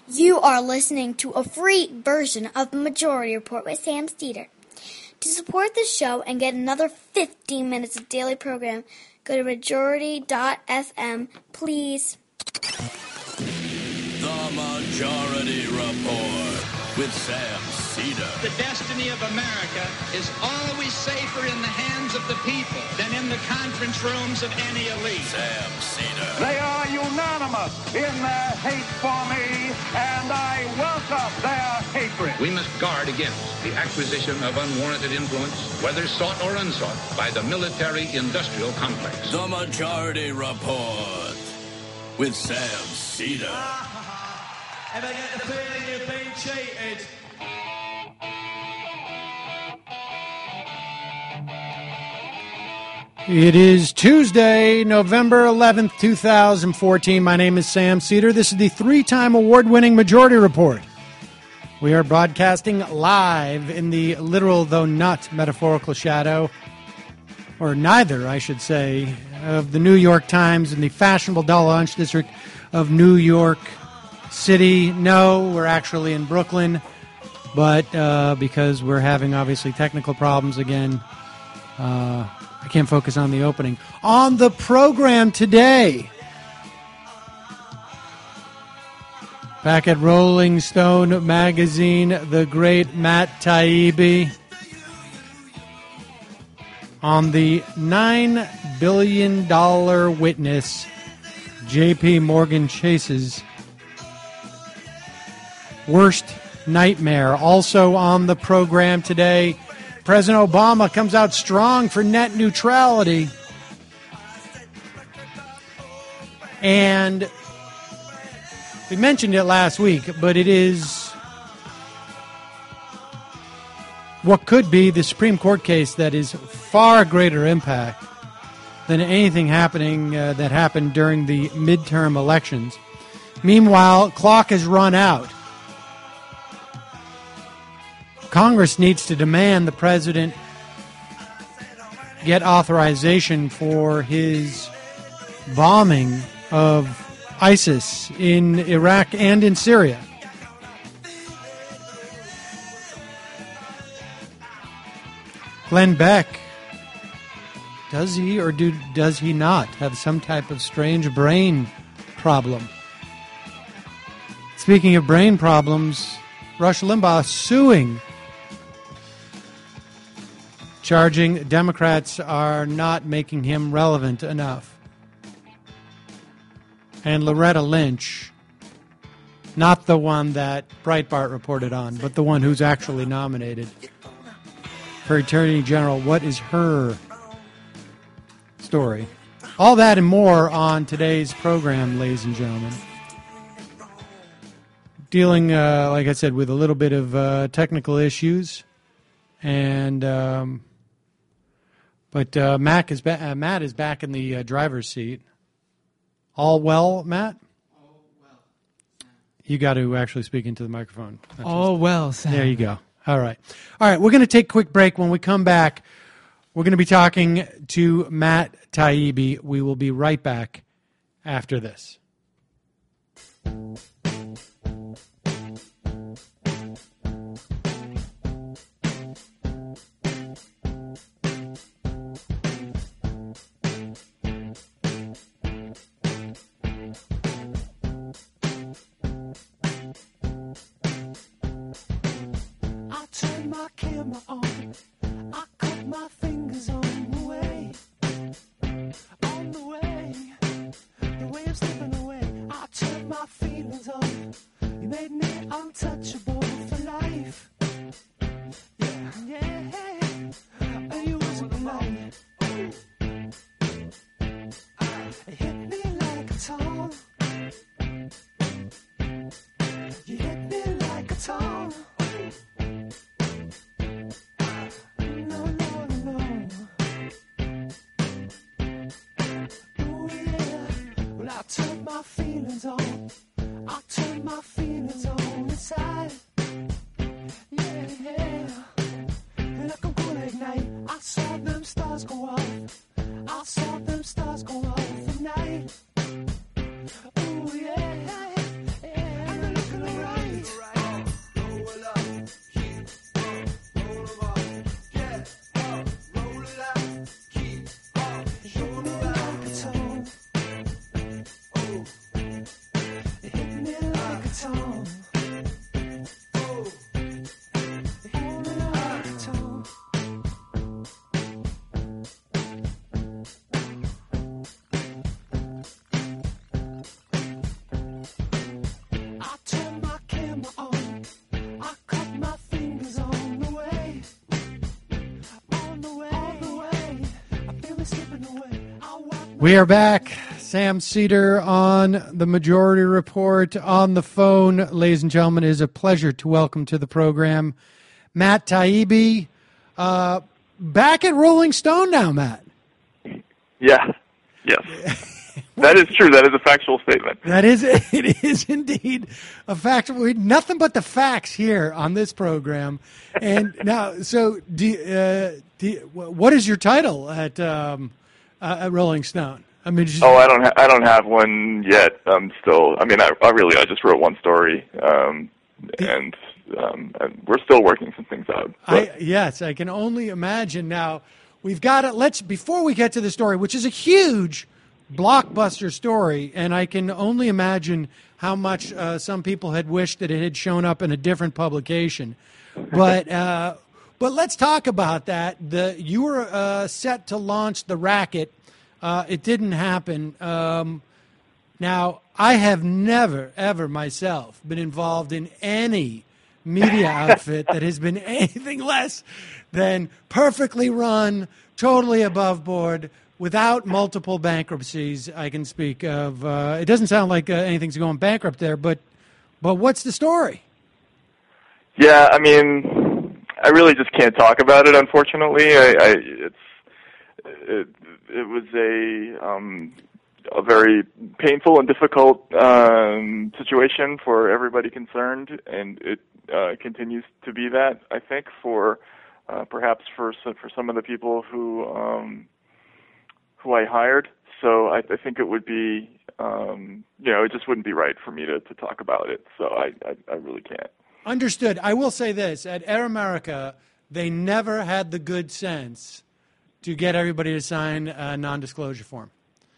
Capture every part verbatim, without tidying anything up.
You are listening to a free version of the Majority Report with Sam Cedar. To support the show and get another fifteen minutes of daily program, go to majority dot f m, please. The Majority Report with Sam Cedar. The destiny of America is always safer in the hands of the people than in the conference rooms of any elite. Sam Cedar. They are unanimous in their hate for me, and I welcome their hatred. We must guard against the acquisition of unwarranted influence, whether sought or unsought, by the military-industrial complex. The Majority Report with Sam Cedar. Ever get the feeling you've been cheated? It is Tuesday, November eleventh, twenty fourteen. My name is Sam Cedar. This is the three-time award-winning Majority Report. We are broadcasting live in the literal, though not metaphorical, shadow, or neither, I should say, of the New York Times in the fashionable Dollar Lunch District of New York City. No, we're actually in Brooklyn, but uh, because we're having, obviously, technical problems again, uh, I can't focus on the opening. On the program today, back at Rolling Stone magazine, the great Matt Taibbi. On the nine billion dollars witness, J P Morgan Chase's worst nightmare. Also on the program today, President Obama comes out strong for net neutrality. And we mentioned it last week, but it is what could be the Supreme Court case that is far greater impact than anything happening uh, that happened during the midterm elections. Meanwhile, clock has run out. Congress needs to demand the president get authorization for his bombing of ISIS in Iraq and in Syria. Glenn Beck, does he or do, does he not have some type of strange brain problem? Speaking of brain problems, Rush Limbaugh suing, charging Democrats are not making him relevant enough. And Loretta Lynch, not the one that Breitbart reported on, but the one who's actually nominated for Attorney General. What is her story? All that and more on today's program, ladies and gentlemen. Dealing, uh, like I said, with a little bit of uh, technical issues. And... Um, But uh, Mac is ba- uh, Matt is back in the uh, driver's seat. All well, Matt? All well. You got to actually speak into the microphone. That's All just, well, Sam. There you go. All right. All right, we're going to take a quick break. When we come back, we're going to be talking to Matt Taibbi. We will be right back after this. Camera on, I cut my fingers on the way, on the way, the way of slipping away. I turned my feelings on. You made me untouchable for life. Yeah, yeah, and you wasn't polite. It hit me like a tongue. You hit me like a tongue. I turned my feelings on. I turned my feelings on inside. Yeah, yeah. Like I'm gonna ignite. I saw them stars go off. I saw them stars go off at night. Ooh, yeah, yeah. And they're looking around. it's on. Oh, hear me like it's on. I turn my camera on. I cut my fingers on the way. On the way, on the way. I feel it slipping away. I walk We are back. Sam Cedar on the Majority Report on the phone. Ladies and gentlemen, it is a pleasure to welcome to the program Matt Taibbi. Uh, back at Rolling Stone now, Matt. Yeah. Yes. That is true. That is a factual statement. That is, it is indeed a fact. We nothing but the facts here on this program. And now, so do, you- uh, do you- what is your title at um, uh, at Rolling Stone? I mean, just, Oh, I don't. Ha- I don't have one yet. I'm still. I mean, I, I really. I just wrote one story, um, and, um, and we're still working some things out. But, I, yes, I can only imagine. Now we've got it. Let's before we get to the story, which is a huge blockbuster story, and I can only imagine how much uh, some people had wished that it had shown up in a different publication. But uh, but let's talk about that. The you were uh, set to launch The Racket. Uh, it didn't happen. Um, now, I have never, ever myself been involved in any media outfit that has been anything less than perfectly run, totally above board, without multiple bankruptcies I can speak of. Uh, it doesn't sound like uh, anything's going bankrupt there, but but what's the story? yeah. I mean, I really just can't talk about it. Unfortunately, I, I it's it, it was a um, a very painful and difficult um, situation for everybody concerned, and it uh, continues to be that. I think for uh, perhaps for some, for some of the people who um, who I hired. So I, I think it would be um, you know it just wouldn't be right for me to, to talk about it. So I, I, I really can't. Understood. I will say this. At Air America, they never had the good sense to get everybody to sign a non-disclosure form.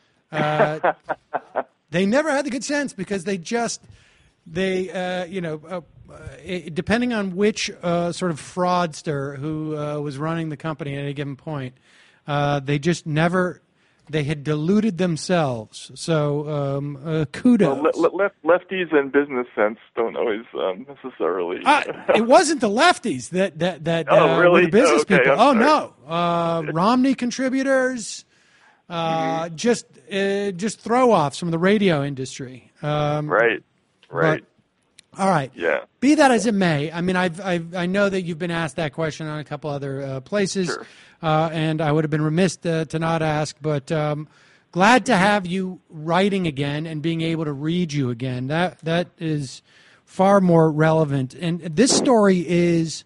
Uh, they never had the good sense because they just, they, uh, you know, uh, uh, depending on which uh, sort of fraudster who uh, was running the company at any given point, uh, they just never, they had deluded themselves. So um, uh, kudos. Well, le- le- lefties and business sense don't always um, necessarily. Uh, it wasn't the lefties that that that Oh, uh, really? were the business Oh, okay, people. I'm Oh sorry. no, uh, Romney contributors, uh, Mm-hmm. just uh, just throw offs from the radio industry. Um, Right, right. All right. Yeah. Be that as it may, I mean, I've, I've I know that you've been asked that question on a couple other uh, places, Sure. uh, and I would have been remiss to, to not ask, but um, glad to have you writing again and being able to read you again. That that is far more relevant. And this story is,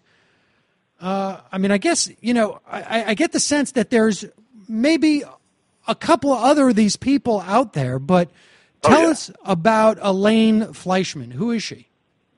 uh, I mean, I guess you know, I, I get the sense that there's maybe a couple of other of these people out there, but tell Oh, yeah. us about Elaine Fleischman. Who is she?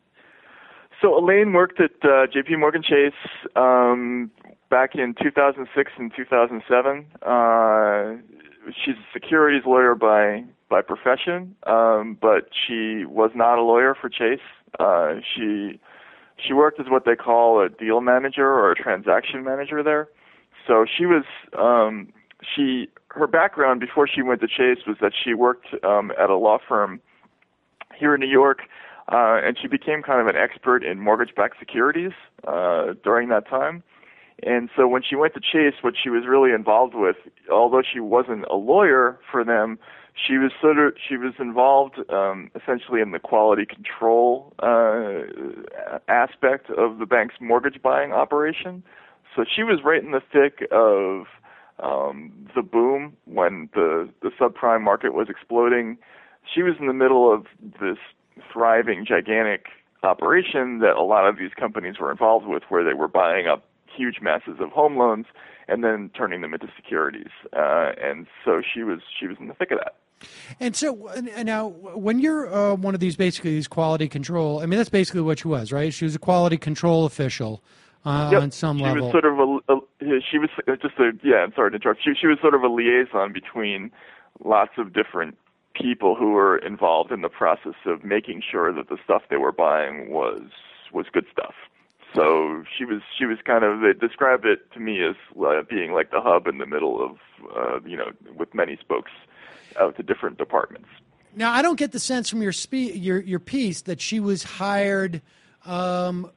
So Elaine worked at uh, J P Morgan Chase um, back in two thousand six and two thousand seven. Uh, she's a securities lawyer by by profession, um, but she was not a lawyer for Chase. Uh, she she worked as what they call a deal manager or a transaction manager there. So she was um, she her background before she went to Chase was that she worked um, at a law firm here in New York. Uh, and she became kind of an expert in mortgage-backed securities uh, during that time. And so when she went to Chase, what she was really involved with, although she wasn't a lawyer for them, she was sort of she was involved um, essentially in the quality control uh, aspect of the bank's mortgage buying operation. So she was right in the thick of um, the boom when the the subprime market was exploding. She was in the middle of this thriving, gigantic operation that a lot of these companies were involved with, where they were buying up huge masses of home loans and then turning them into securities. Uh, and so she was she was in the thick of that. And so uh, now, when you're uh, one of these basically these quality control, I mean that's basically what she was, right? She was a quality control official uh, Yep. on some she level. was sort of a, a she was just a yeah. I'm sorry to interrupt. She she was sort of a liaison between lots of different people who were involved in the process of making sure that the stuff they were buying was was good stuff. So she was she was kind of, they described it to me as uh, being like the hub in the middle of uh, you know, with many spokes out to different departments. Now, I don't get the sense from your spe- your your piece that she was hired. Um,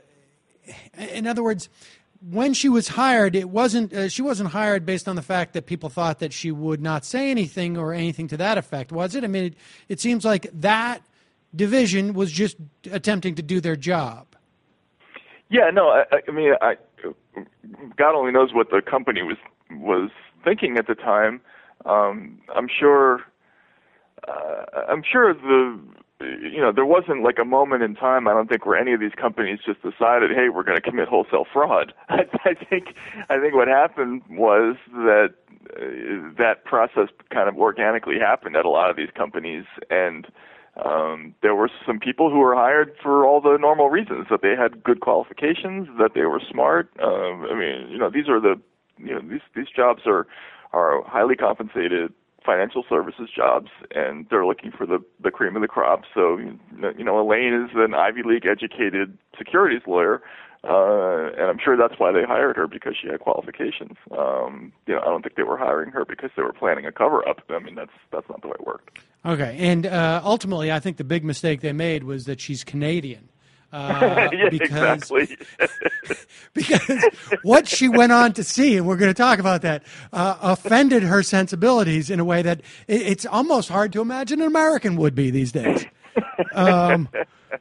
in other words, when she was hired, it wasn't uh, she wasn't hired based on the fact that people thought that she would not say anything or anything to that effect, was it? I mean, it, it seems like that division was just attempting to do their job. Yeah, no, I, I mean, I, God only knows what the company was was thinking at the time. Um, I'm sure. Uh, I'm sure the. You know, there wasn't like a moment in time, I don't think, where any of these companies just decided, hey, we're going to commit wholesale fraud. I, I think, I think what happened was that uh, that process kind of organically happened at a lot of these companies, and um, there were some people who were hired for all the normal reasons, that they had good qualifications, that they were smart. Um, I mean, you know, these are the, you know, these these jobs are are highly compensated financial services jobs, and they're looking for the, the cream of the crop. So, you know, Elaine is an Ivy League educated securities lawyer, uh, and I'm sure that's why they hired her, because she had qualifications. Um, you know, I don't think they were hiring her because they were planning a cover-up. I mean, that's that's not the way it worked. Okay, and uh, ultimately, I think the big mistake they made was that she's Canadian. Uh, yeah, because, exactly. because what she went on to see, and we're going to talk about that, uh, offended her sensibilities in a way that it, it's almost hard to imagine an American would be these days. Um,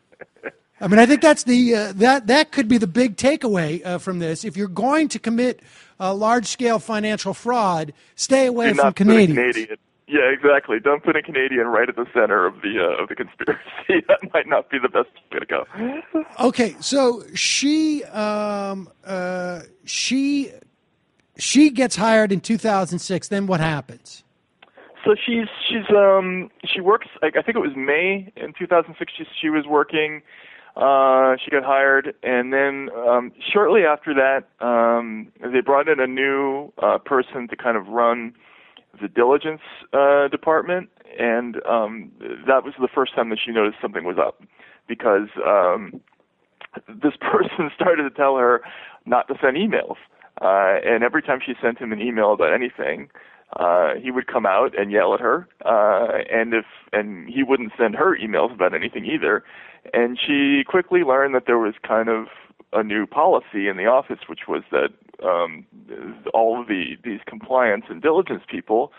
I mean, I think that's the uh, that that could be the big takeaway uh, from this. If you're going to commit uh, large-scale financial fraud, stay away Do from not put a Canadians. Canadian. Yeah, exactly. Don't put a Canadian right at the center of the uh, of the conspiracy. That might not be the best way to go. Okay, so she um, uh, she she gets hired in two thousand six. Then what happens? So she's she's um she works. I, I think it was May in two thousand six. She she was working. Uh, she got hired, and then um, shortly after that, um, they brought in a new uh, person to kind of run the diligence uh, department, and um, that was the first time that she noticed something was up, because um, this person started to tell her not to send emails, uh, and every time she sent him an email about anything, uh, he would come out and yell at her, uh, and if and he wouldn't send her emails about anything either, and she quickly learned that there was kind of a new policy in the office, which was that um, all of the these compliance and diligence people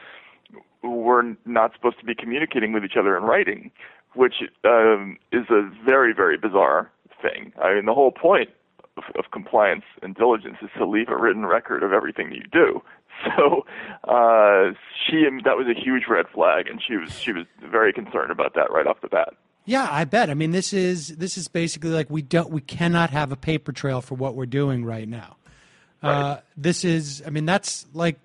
were not supposed to be communicating with each other in writing, which um, is a very, very bizarre thing. I mean, the whole point of, of compliance and diligence is to leave a written record of everything you do. So uh, she that was a huge red flag, and she was she was very concerned about that right off the bat. Yeah, I bet. I mean, this is this is basically like we don't we cannot have a paper trail for what we're doing right now. Right. Uh, this is, I mean, that's like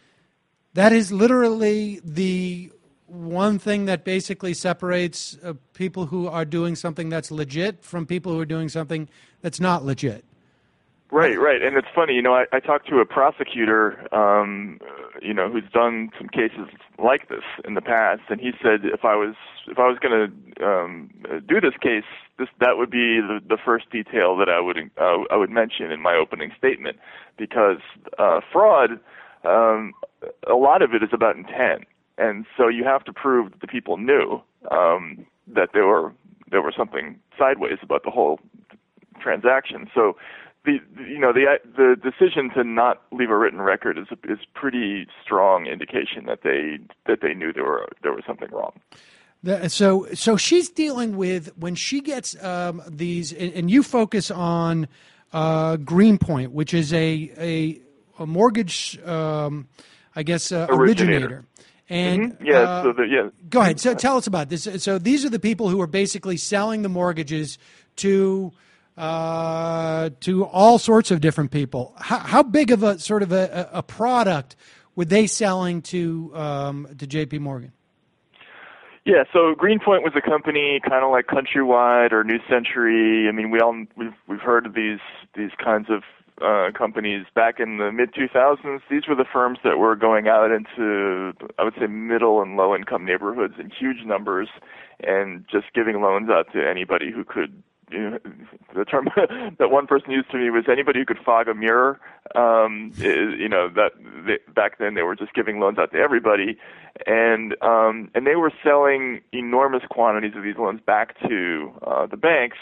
that is literally the one thing that basically separates uh, people who are doing something that's legit from people who are doing something that's not legit. Right, right. And it's funny, you know, I, I talked to a prosecutor, um, you know, who's done some cases like this in the past, and he said if I was if I was going to um, do this case, this that would be the, the first detail that I would uh, I would mention in my opening statement, because uh, fraud, um, a lot of it is about intent, and so you have to prove that the people knew um, that there were there was something sideways about the whole transaction. So. The you know the the decision to not leave a written record is is pretty strong indication that they that they knew there were there was something wrong. The, so so she's dealing with when she gets um, these, and, and you focus on uh, Greenpoint, which is a a, a mortgage, um, I guess, uh, originator. originator. And mm-hmm. yeah, uh, so the, yeah. Go ahead. So tell us about this. So these are the people who are basically selling the mortgages to. Uh, to all sorts of different people. How, how big of a sort of a, a product were they selling to um, to J P Morgan? Yeah, so Greenpoint was a company kind of like Countrywide or New Century. I mean, we all we've we've heard of these these kinds of uh, companies back in the mid two thousands, these were the firms that were going out into, I would say, middle and low income neighborhoods in huge numbers and just giving loans out to anybody who could. You know, the term that one person used to me was anybody who could fog a mirror. Um, is, you know, that they, back then they were just giving loans out to everybody, and um, and they were selling enormous quantities of these loans back to uh, the banks.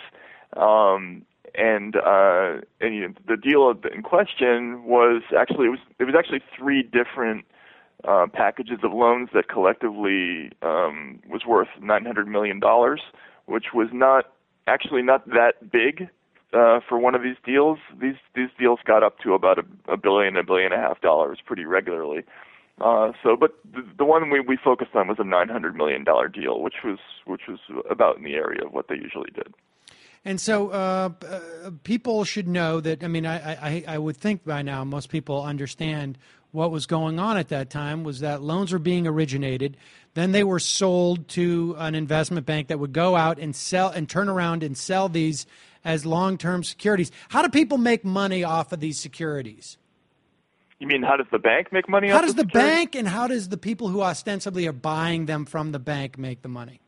Um, and uh, and you know, the deal in question was actually it was it was actually three different uh, packages of loans that collectively um, was worth nine hundred million dollars, which was not. Actually not that big uh, for one of these deals. These these deals got up to about a, a billion, a billion and a half dollars pretty regularly. Uh, so, but the, the one we, we focused on was a nine hundred million dollar deal, which was which was about in the area of what they usually did. And so uh, uh, people should know that, I mean, I, I, I would think by now most people understand what was going on at that time was that loans were being originated. Then they were sold to an investment bank that would go out and sell and turn around and sell these as long-term securities. How do people make money off of these securities? You mean how does the bank make money how off does the the securities? bank and how does the people who ostensibly are buying them from the bank make the money?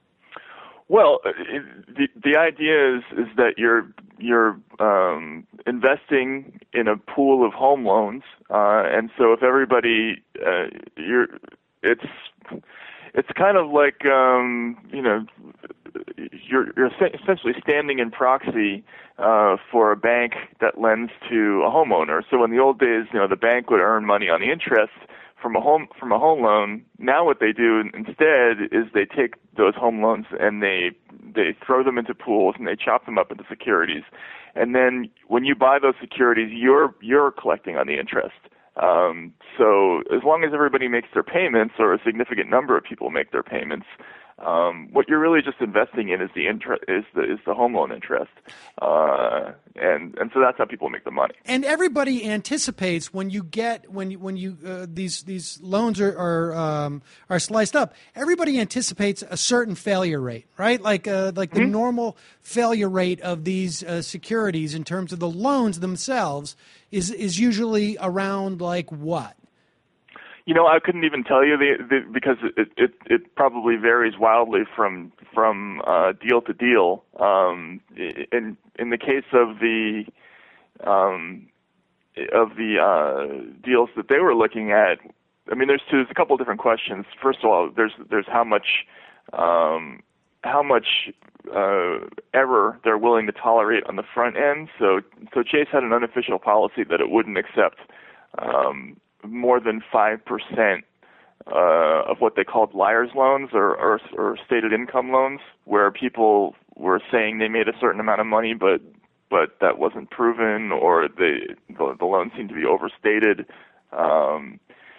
Well, it, the the idea is is that you're you're um, investing in a pool of home loans, uh, and so if everybody uh, you're it's it's kind of like um, you know you're you're essentially standing in proxy uh, for a bank that lends to a homeowner. So in the old days, you know, the bank would earn money on the interest from a home from a home loan. Now what they do instead is they take those home loans and they they throw them into pools and they chop them up into securities. And then when you buy those securities, you're you're collecting on the interest. Um, so as long as everybody makes their payments, or a significant number of people make their payments, um, what you're really just investing in is the interest, is the is the home loan interest, uh, and and so that's how people make the money. And everybody anticipates when you get when you, when you uh, these these loans are are, um, are sliced up. Everybody anticipates a certain failure rate, right? Like uh, like the Mm-hmm. normal failure rate of these uh, securities in terms of the loans themselves is is usually around like what? You know, I couldn't even tell you the, the because it, it it probably varies wildly from from uh, deal to deal. Um, in in the case of the um, of the uh, deals that they were looking at, I mean, there's, there's a couple of different questions. First of all, there's there's how much um, how much uh, error they're willing to tolerate on the front end. So so Chase had an unofficial policy that it wouldn't accept Um, more than five percent uh, of what they called liar's loans or, or, or stated income loans, where people were saying they made a certain amount of money, but but that wasn't proven, or the the, the loan seemed to be overstated. Um,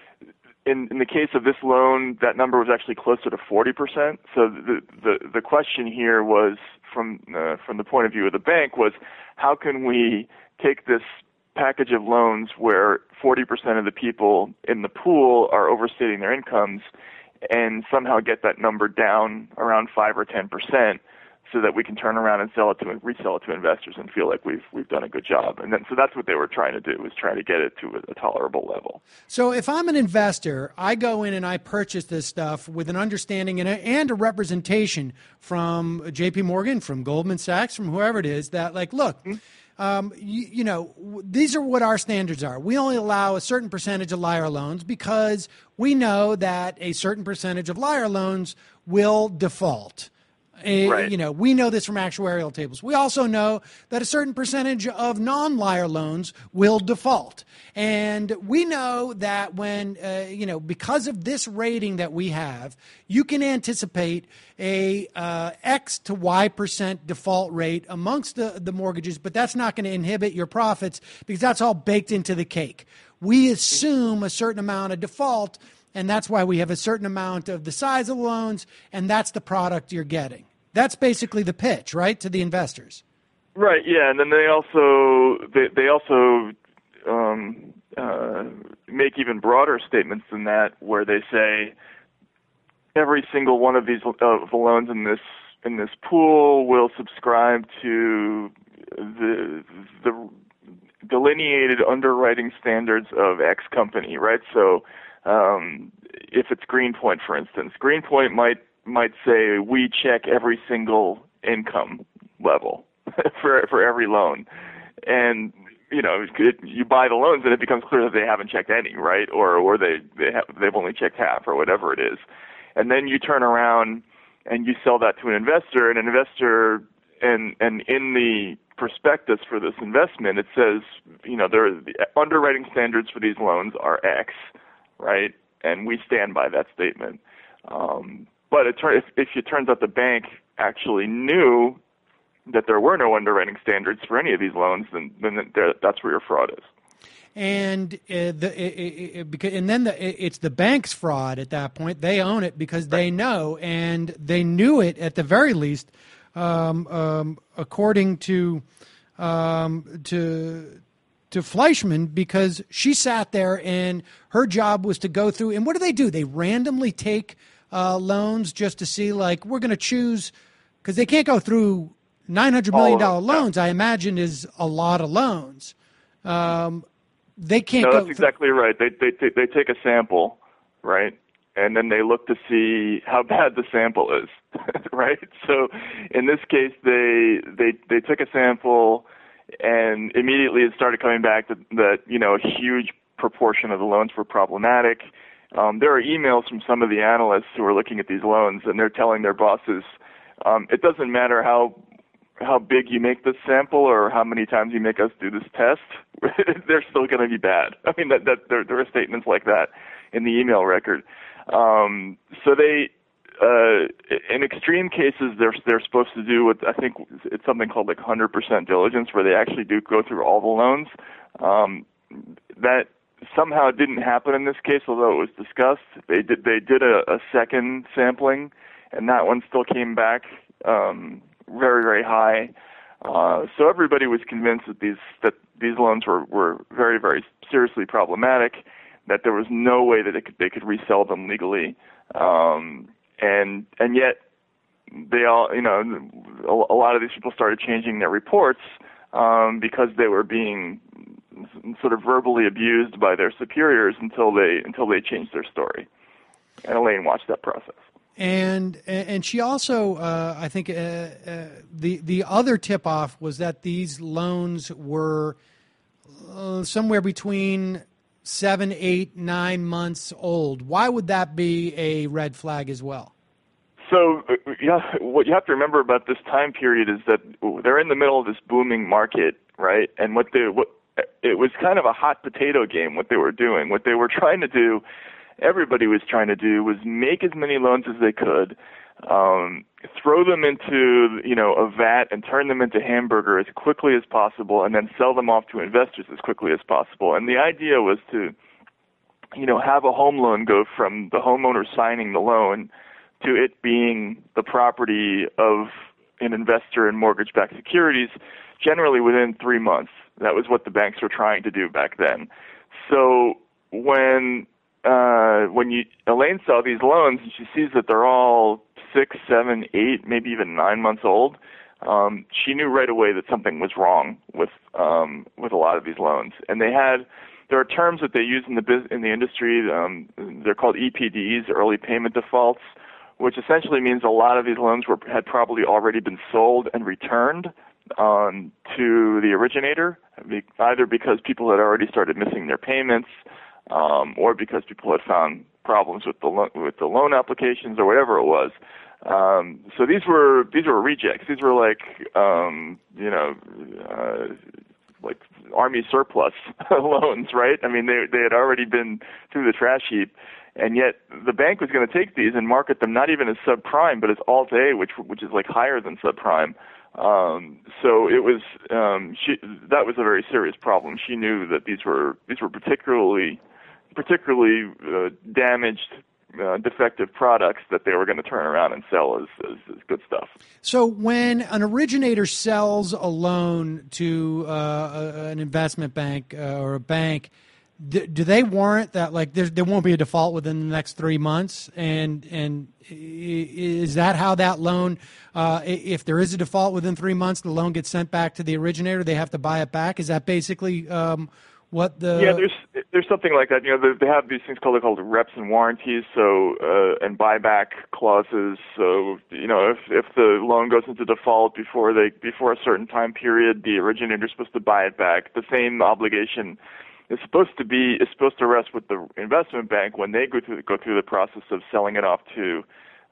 in, in the case of this loan, that number was actually closer to forty percent. So the the, the question here was, from uh, from the point of view of the bank, was how can we take this package of loans where forty percent of the people in the pool are overstating their incomes and somehow get that number down around five or ten percent so that we can turn around and sell it to resell it to investors and feel like we've we've done a good job. And then so that's what they were trying to do, was trying to get it to a, a tolerable level. So if I'm an investor, I go in and I purchase this stuff with an understanding and a, and a representation from J P Morgan, from Goldman Sachs, from whoever it is, that like, look, mm-hmm. Um, you, you know, these are what our standards are. We only allow a certain percentage of liar loans because we know that a certain percentage of liar loans will default. Right. You know, we know this from actuarial tables. We also know that a certain percentage of non-liar loans will default. And we know that when, uh, you know, because of this rating that we have, you can anticipate a uh, X to Y percent default rate amongst the, the mortgages, but that's not going to inhibit your profits because that's all baked into the cake. We assume a certain amount of default, and that's why we have a certain amount of the size of loans, and that's the product you're getting. That's basically the pitch, right, to the investors. Right. Yeah, and then they also they they also um, uh, make even broader statements than that, where they say every single one of these uh, the loans in this in this pool will subscribe to the the delineated underwriting standards of X company, right? So um, if it's Greenpoint, for instance, Greenpoint might might say we check every single income level for for every loan, and you know it, you buy the loans and it becomes clear that they haven't checked any, right? Or or they they have they've only checked half or whatever it is, and then you turn around and you sell that to an investor, and an investor and and in the prospectus for this investment it says you know there the underwriting standards for these loans are X, right? And we stand by that statement. Um, But it, if, if it turns out the bank actually knew that there were no underwriting standards for any of these loans, then, then that's where your fraud is. And uh, the it, it, because and then the, it's the bank's fraud at that point. They own it because they know, and they knew it at the very least, um, um, according to um, to to Fleischman, because she sat there and her job was to go through. And what do they do? They randomly take Uh, loans just to see, like, we're going to choose, because they can't go through nine hundred million dollars loans, I imagine, is a lot of loans. Um, they can't no, go. that's exactly right. They, they, they take a sample, right? And then they look to see how bad the sample is, right? So in this case, they, they, they took a sample and immediately it started coming back that, that, you know, a huge proportion of the loans were problematic. Um, there are emails from some of the analysts who are looking at these loans, and they're telling their bosses, um, it doesn't matter how how big you make this sample or how many times you make us do this test, they're still going to be bad. I mean, that, that there, there are statements like that in the email record. Um, so they, uh, in extreme cases, they're they're supposed to do what I think it's something called like one hundred percent diligence, where they actually do go through all the loans. Um, that somehow it didn't happen in this case, although it was discussed. They did they did a, a second sampling, and that one still came back um, very very high. Uh, so everybody was convinced that these that these loans were, were very very seriously problematic, that there was no way that they could they could resell them legally, um, and and yet they all you know a, a lot of these people started changing their reports um, because they were being sort of verbally abused by their superiors until they until they changed their story. And Elaine watched that process. And and she also, uh, I think, uh, uh, the the other tip off was that these loans were uh, somewhere between seven, eight, nine months old. Why would that be a red flag as well? So, yeah, what you have to remember about this time period is that they're in the middle of this booming market, right? And what they what it was kind of a hot potato game, what they were doing. What they were trying to do, everybody was trying to do, was make as many loans as they could, um, throw them into, you know, a vat and turn them into hamburger as quickly as possible, and then sell them off to investors as quickly as possible. And the idea was to, you know, have a home loan go from the homeowner signing the loan to it being the property of an investor in mortgage-backed securities, generally within three months. That was what the banks were trying to do back then. So when uh, when you, Elaine saw these loans and she sees that they're all six, seven, eight, maybe even nine months old, um, she knew right away that something was wrong with um, with a lot of these loans. And they had there are terms that they use in the biz, in the industry. Um, they're called E P Ds, early payment defaults, which essentially means a lot of these loans were had probably already been sold and returned um, to the originator, either because people had already started missing their payments, um, or because people had found problems with the lo- with the loan applications, or whatever it was. Um, so these were these were rejects. These were like um, you know uh, like army surplus loans, right? I mean, they they had already been through the trash heap. And yet the bank was going to take these and market them not even as subprime, but as Alt-A, which which is like higher than subprime. Um, so it was um, she, that was a very serious problem. She knew that these were these were particularly particularly uh, damaged, uh, defective products that they were going to turn around and sell as, as, as good stuff. So when an originator sells a loan to uh, a, an investment bank uh, or a bank, do, do they warrant that? Like, there there won't be a default within the next three months, and and is that how that loan? Uh, if there is a default within three months, the loan gets sent back to the originator. They have to buy it back. Is that basically um, what the? Yeah, there's there's something like that. You know, they, they have these things called called reps and warranties, so uh, and buyback clauses. So you know, if if the loan goes into default before they before a certain time period, the originator is supposed to buy it back. The same obligation is supposed to be is supposed to rest with the investment bank when they go through go through the process of selling it off to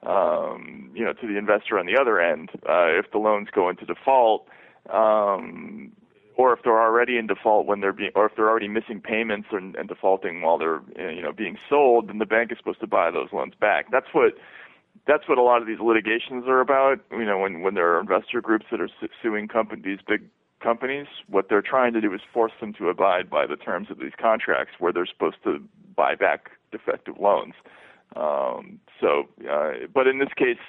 um, you know to the investor on the other end. Uh, if the loans go into default. Um, Or if they're already in default when they're being, or if they're already missing payments and, and defaulting while they're, you know, being sold, then the bank is supposed to buy those loans back. That's what, that's what a lot of these litigations are about. You know, when when there are investor groups that are su- suing companies, these big companies, what they're trying to do is force them to abide by the terms of these contracts, where they're supposed to buy back defective loans. Um, so, uh, but in this case.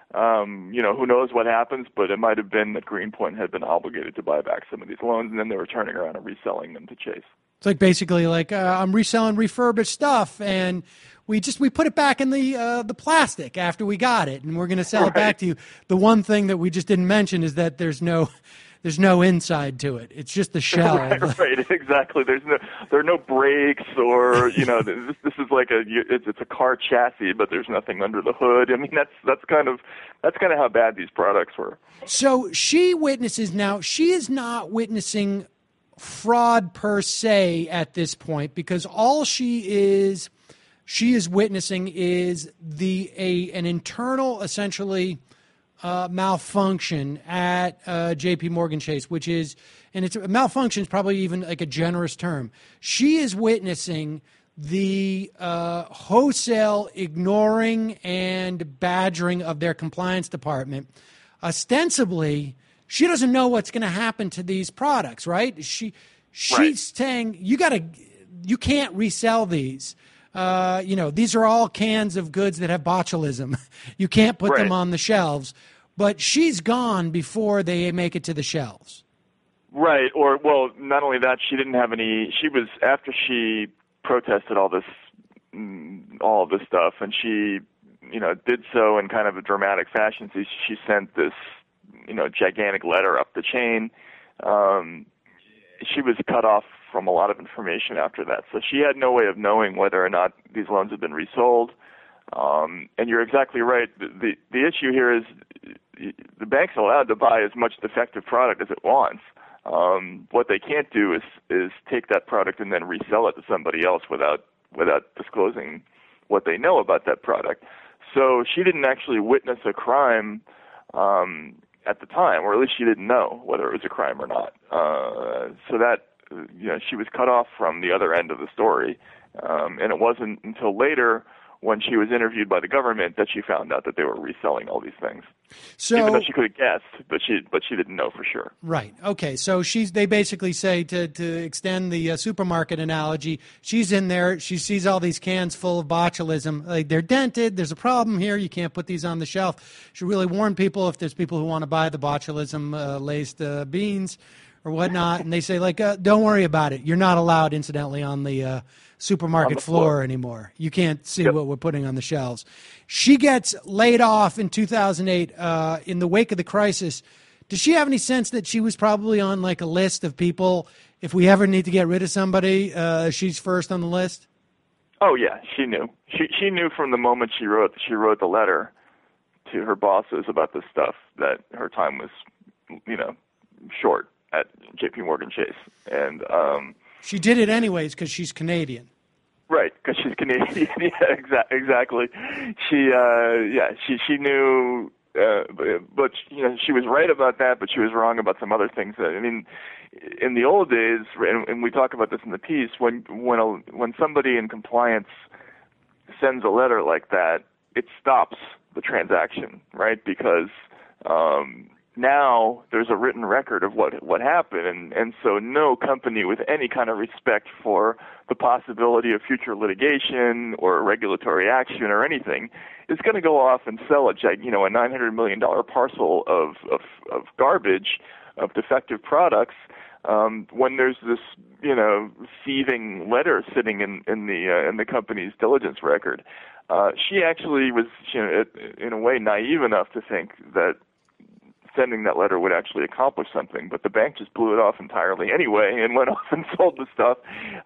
Um, you know, who knows what happens, but it might have been that Greenpoint had been obligated to buy back some of these loans, and then they were turning around and reselling them to Chase. It's like basically like uh, I'm reselling refurbished stuff, and we just we put it back in the uh, the plastic after we got it, and we're going to sell right. it back to you. The one thing that we just didn't mention is that there's no there's no inside to it. It's just the shell. right, right, exactly. There's no there are no brakes, or you know, this this is like a it's it's a car chassis, but there's nothing under the hood. I mean, that's that's kind of that's kind of how bad these products were. So she witnesses now. She is not witnessing fraud per se at this point, because all she is she is witnessing is the a an internal essentially uh, malfunction at uh, J P Morgan Chase, which is and it's malfunction is probably even like a generous term. She is witnessing the uh, wholesale ignoring and badgering of their compliance department. Ostensibly, she doesn't know what's going to happen to these products, right? She she's right. saying you got to, you can't resell these. Uh, you know, these are all cans of goods that have botulism. You can't put right. them on the shelves. But she's gone before they make it to the shelves. Right. Or well, not only that, she didn't have any. She was after she protested all this, all of this stuff, and she. you know, did so in kind of a dramatic fashion. So she sent this, you know, gigantic letter up the chain. Um, she was cut off from a lot of information after that. So she had no way of knowing whether or not these loans had been resold. Um, and you're exactly right. The, the, the issue here is the bank's allowed to buy as much defective product as it wants. Um, what they can't do is, is take that product and then resell it to somebody else without, without disclosing what they know about that product. So she didn't actually witness a crime um, at the time, or at least she didn't know whether it was a crime or not. Uh, so that, you know, she was cut off from the other end of the story. Um, and it wasn't until later when she was interviewed by the government that she found out that they were reselling all these things. So, even though she could have guessed, but she but she didn't know for sure. Right. Okay. So she's they basically say to to extend the uh, supermarket analogy, she's in there, she sees all these cans full of botulism. Like, they're dented. There's a problem here. You can't put these on the shelf. She really warn people if there's people who want to buy the botulism uh, laced uh, beans or whatnot, and they say like, uh, don't worry about it. You're not allowed, incidentally, on the uh, supermarket the floor, floor anymore. You can't see Yep. what we're putting on the shelves. She gets laid off in two thousand eight uh, in the wake of the crisis. Does she have any sense that she was probably on like a list of people, if we ever need to get rid of somebody, uh, she's first on the list? Oh yeah, she knew. She she knew from the moment she wrote she wrote the letter to her bosses about this stuff that her time was, you know, short at J P Morgan Chase, and um, she did it anyways because she's Canadian. Right, because she's Canadian. yeah, exa- exactly. She, uh, yeah, she she knew, uh, but, but you know, she was right about that, but she was wrong about some other things. That, I mean, in the old days, and, and we talk about this in the piece, when when a, when somebody in compliance sends a letter like that, it stops the transaction, right? Because um, now there's a written record of what what happened, and, and so no company with any kind of respect for the possibility of future litigation or regulatory action or anything is going to go off and sell a you know a nine hundred million dollars parcel of, of of garbage, of defective products, um, when there's this, you know, thieving letter sitting in, in the uh, in the company's diligence record. Uh, she actually was, you know, in a way, naive enough to think that sending that letter would actually accomplish something, but the bank just blew it off entirely anyway and went off and sold the stuff.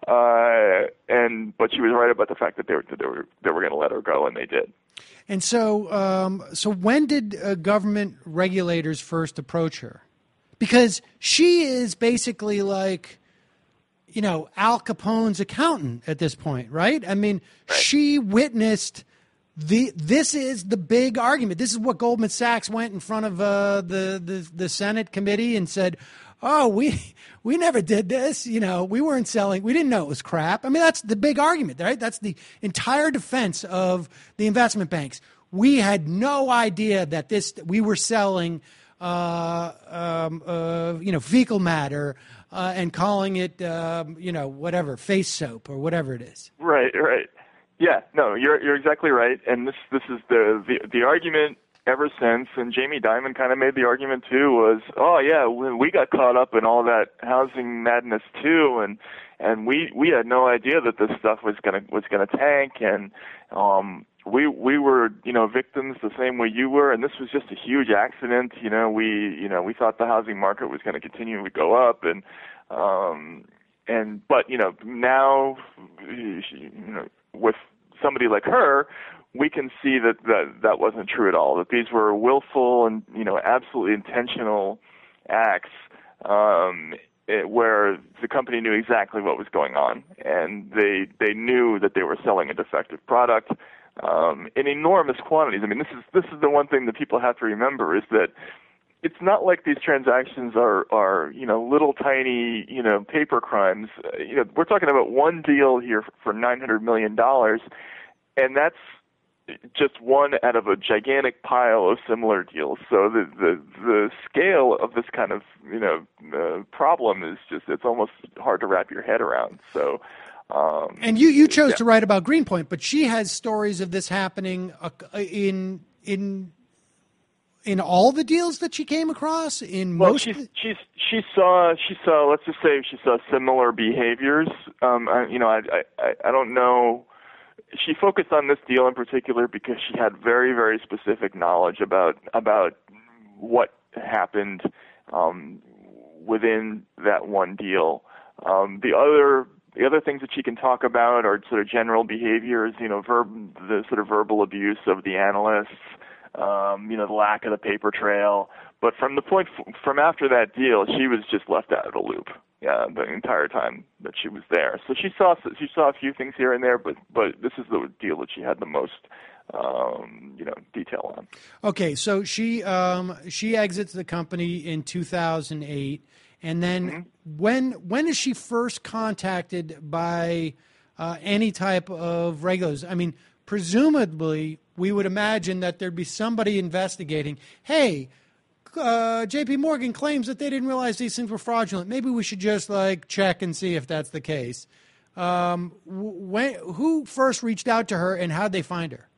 Uh, and but she was right about the fact that they were that they were they were going to let her go, and they did. And so, um, so when did uh, government regulators first approach her? Because she is basically like, you know, Al Capone's accountant at this point, right? I mean, right. She witnessed the. This is the big argument. This is what Goldman Sachs went in front of uh, the, the the Senate committee and said, "Oh, we we never did this. You know, we weren't selling. We didn't know it was crap." I mean, that's the big argument, right? That's the entire defense of the investment banks. We had no idea that this we were selling, uh, um, uh, you know, fecal matter. Uh, and calling it, um, you know, whatever, face soap or whatever it is. Right, right. Yeah, no, you're you're exactly right. And this this is the the, the argument ever since. And Jamie Dimon kind of made the argument too. Was oh yeah, we, we got caught up in all that housing madness too, and and we we had no idea that this stuff was gonna was gonna tank, and um. We we were, you know, victims the same way you were, and this was just a huge accident. You know, we you know we thought the housing market was going to continue to go up, and um, and but you know now, you know, with somebody like her, we can see that that that wasn't true at all. That these were willful and you know absolutely intentional acts. Um, It, where the company knew exactly what was going on, and they they knew that they were selling a defective product um, in enormous quantities. I mean, this is this is the one thing that people have to remember is that it's not like these transactions are are you know little tiny you know paper crimes. Uh, you know, we're talking about one deal here for nine hundred million dollars, and that's just one out of a gigantic pile of similar deals. So the the, the scale of this kind of you know uh, problem is just it's almost hard to wrap your head around. So, um, and you, you chose yeah. to write about Greenpoint, but she has stories of this happening uh, in in in all the deals that she came across. In well, most, she's, she's she saw she saw let's just say she saw similar behaviors. Um, I, you know, I, I I don't know. She focused on this deal in particular because she had very, very specific knowledge about about what happened um, within that one deal. Um, the other the other things that she can talk about are sort of general behaviors, you know, verb, the sort of verbal abuse of the analysts, um, you know, the lack of the paper trail. But from the point f- from after that deal, she was just left out of the loop. Yeah, the entire time that she was there. So she saw she saw a few things here and there, but but this is the deal that she had the most, um, you know, detail on. Okay, so she um, she exits the company in two thousand eight, and then mm-hmm. when when is she first contacted by uh, any type of regulators? I mean, presumably we would imagine that there'd be somebody investigating. Hey. Uh, J P Morgan claims that they didn't realize these things were fraudulent. Maybe we should just like check and see if that's the case. Um, when, who first reached out to her, and how'd they find her?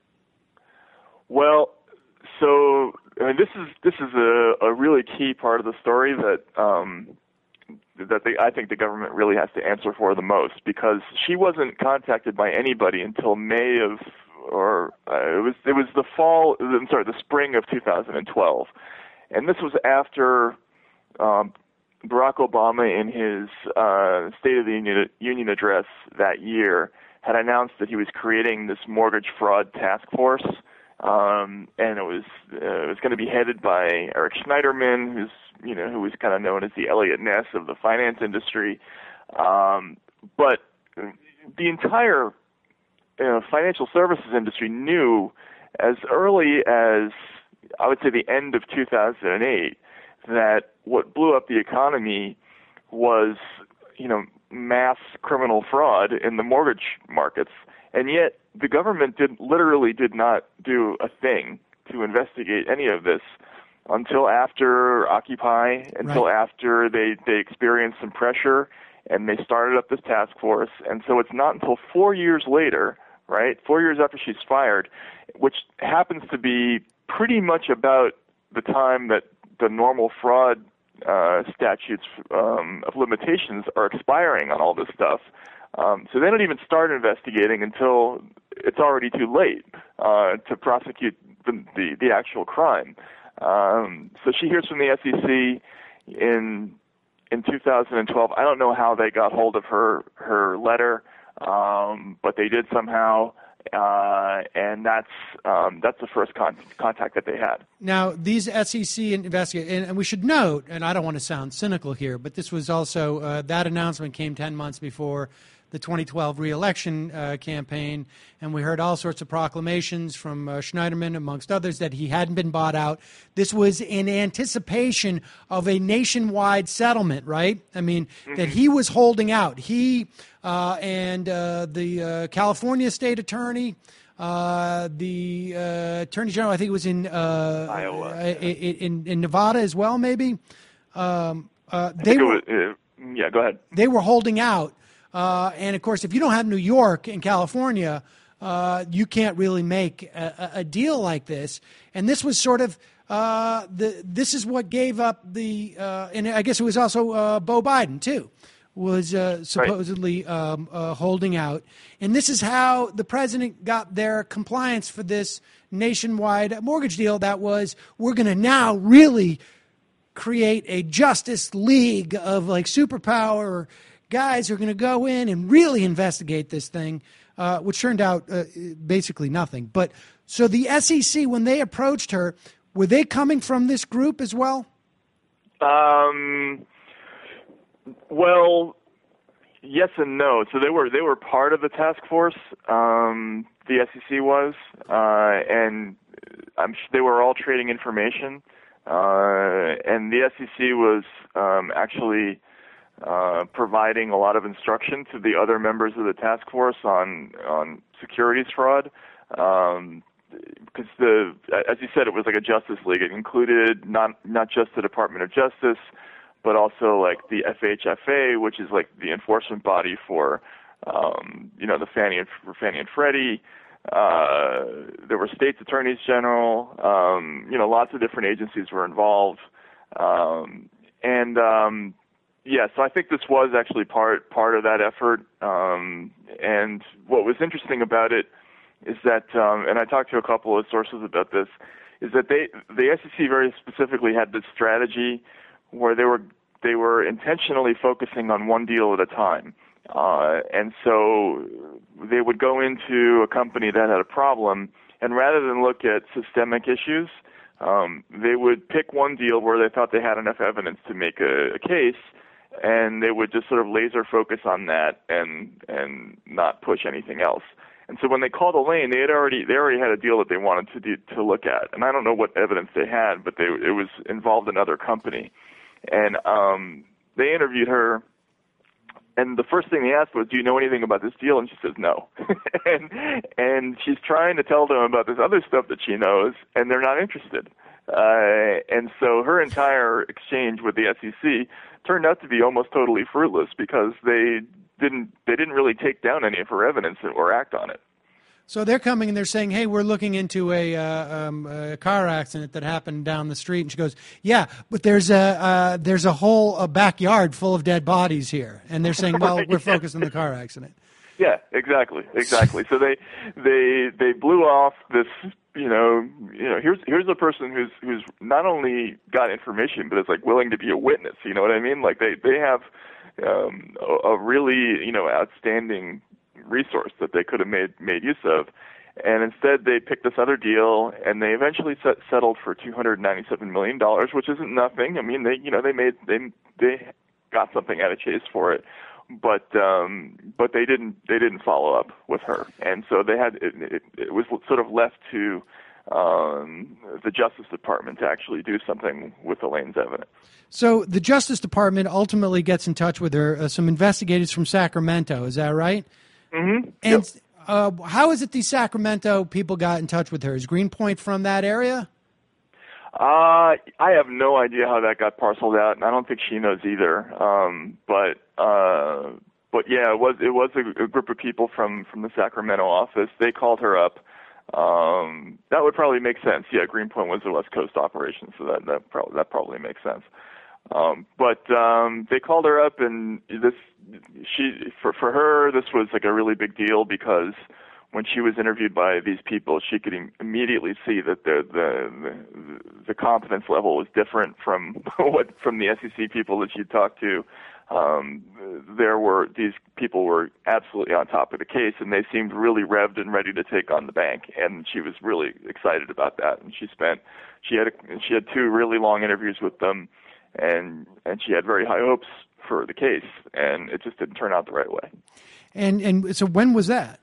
Well, so I mean, this is this is a, a really key part of the story that um, that they, I think the government really has to answer for the most, because she wasn't contacted by anybody until May of, or uh, it was it was the fall. I'm sorry, the spring of two thousand twelve. And this was after um, Barack Obama, in his uh, State of the Union, Union address that year, had announced that he was creating this mortgage fraud task force, um, and it was uh, it was going to be headed by Eric Schneiderman, who's you know who was kind of known as the Elliot Ness of the finance industry. Um, but the entire you know, financial services industry knew as early as I would say the end of two thousand eight, that what blew up the economy was, you know, mass criminal fraud in the mortgage markets. And yet the government did literally did not do a thing to investigate any of this until after Occupy, until right. after they, they experienced some pressure and they started up this task force. And so it's not until four years later, right, four years after she's fired, which happens to be pretty much about the time that the normal fraud uh, statutes um, of limitations are expiring on all this stuff. Um, so they don't even start investigating until it's already too late uh, to prosecute the, the, the actual crime. Um, so she hears from the S E C in in two thousand twelve. I don't know how they got hold of her her letter, um, but they did somehow. Uh, and that's um, that's the first con- contact that they had. Now, these S E C investigators, and, and we should note, and I don't want to sound cynical here, but this was also, uh, that announcement came ten months before the twenty twelve re-election uh, campaign, and we heard all sorts of proclamations from uh, Schneiderman, amongst others, that he hadn't been bought out. This was in anticipation of a nationwide settlement, right? I mean, mm-hmm. that he was holding out. He uh, and uh, the uh, California state attorney, uh, the uh, attorney general, I think it was in uh, Iowa, uh, in, in Nevada as well, maybe. Um, uh, I they think were, it was, uh, yeah, go ahead. They were holding out. Uh, and, of course, if you don't have New York and California, uh, you can't really make a, a deal like this. And this was sort of uh, the. This is what gave up the uh, – and I guess it was also uh, Beau Biden, too, was uh, supposedly right. um, uh, holding out. And this is how the president got their compliance for this nationwide mortgage deal that was, we're going to now really create a Justice League of, like, superpower – guys who are going to go in and really investigate this thing, uh, which turned out uh, basically nothing. But so the S E C, when they approached her, were they coming from this group as well? Um. Well, yes and no. So they were they were part of the task force. Um, the S E C was, uh, and I'm sure they were all trading information. Uh, and the S E C was um, actually. Uh, providing a lot of instruction to the other members of the task force on on securities fraud, um, because the as you said, it was like a Justice League. It included not not just the Department of Justice, but also like the F H F A, which is like the enforcement body for um, you know the Fannie and for Fannie and Freddie. Uh, there were states attorneys general. Um, you know, lots of different agencies were involved, um, and um, Yeah, so I think this was actually part part of that effort. Um, and what was interesting about it is that, um, and I talked to a couple of sources about this, is that they the S E C very specifically had this strategy where they were they were intentionally focusing on one deal at a time. Uh, and so they would go into a company that had a problem, and rather than look at systemic issues, um, they would pick one deal where they thought they had enough evidence to make a, a case, and they would just sort of laser focus on that and and not push anything else. And so when they called Elaine, they had already they already had a deal that they wanted to do, to look at. And I don't know what evidence they had, but they it was involved another company. And um, they interviewed her, and the first thing they asked was, "Do you know anything about this deal?" And she says, "No." and and she's trying to tell them about this other stuff that she knows, and they're not interested. Uh, and so her entire exchange with the S E C turned out to be almost totally fruitless because they didn't they didn't really take down any of her evidence or act on it. So they're coming and they're saying, "Hey, we're looking into a, uh, um, a car accident that happened down the street." And she goes, "Yeah, but there's a uh, there's a whole a backyard full of dead bodies here." And they're saying, "Well, we're yeah. focused on the car accident." Yeah, exactly, exactly. So they they they blew off this. You know, you know. Here's here's a person who's who's not only got information, but is like willing to be a witness. You know what I mean? Like they they have um, a, a really you know outstanding resource that they could have made made use of, and instead they picked this other deal, and they eventually set, settled for two hundred ninety-seven million dollars, which isn't nothing. I mean, they you know they made they they got something out of Chase for it. But um, but they didn't they didn't follow up with her, and so they had it, it, it was sort of left to um, the Justice Department to actually do something with Elaine's evidence. So the Justice Department ultimately gets in touch with her. Uh, some investigators from Sacramento, is that right? Mm-hmm. And yep. uh, how is it these Sacramento people got in touch with her? Is Greenpoint from that area? Uh, I have no idea how that got parceled out, and I don't think she knows either. Um, but uh, but yeah, it was it was a, a group of people from, from the Sacramento office. They called her up. Um, that would probably make sense. Yeah, Greenpoint was a West Coast operation, so that that probably that probably makes sense. Um, but um, they called her up, and this she for for her this was like a really big deal because when she was interviewed by these people, she could im- immediately see that the, the the the competence level was different from what from the S E C people that she talked to. Um, there were these people were absolutely on top of the case, and they seemed really revved and ready to take on the bank. And she was really excited about that. And she spent she had a, she had two really long interviews with them, and and she had very high hopes for the case, and it just didn't turn out the right way. And and so when was that?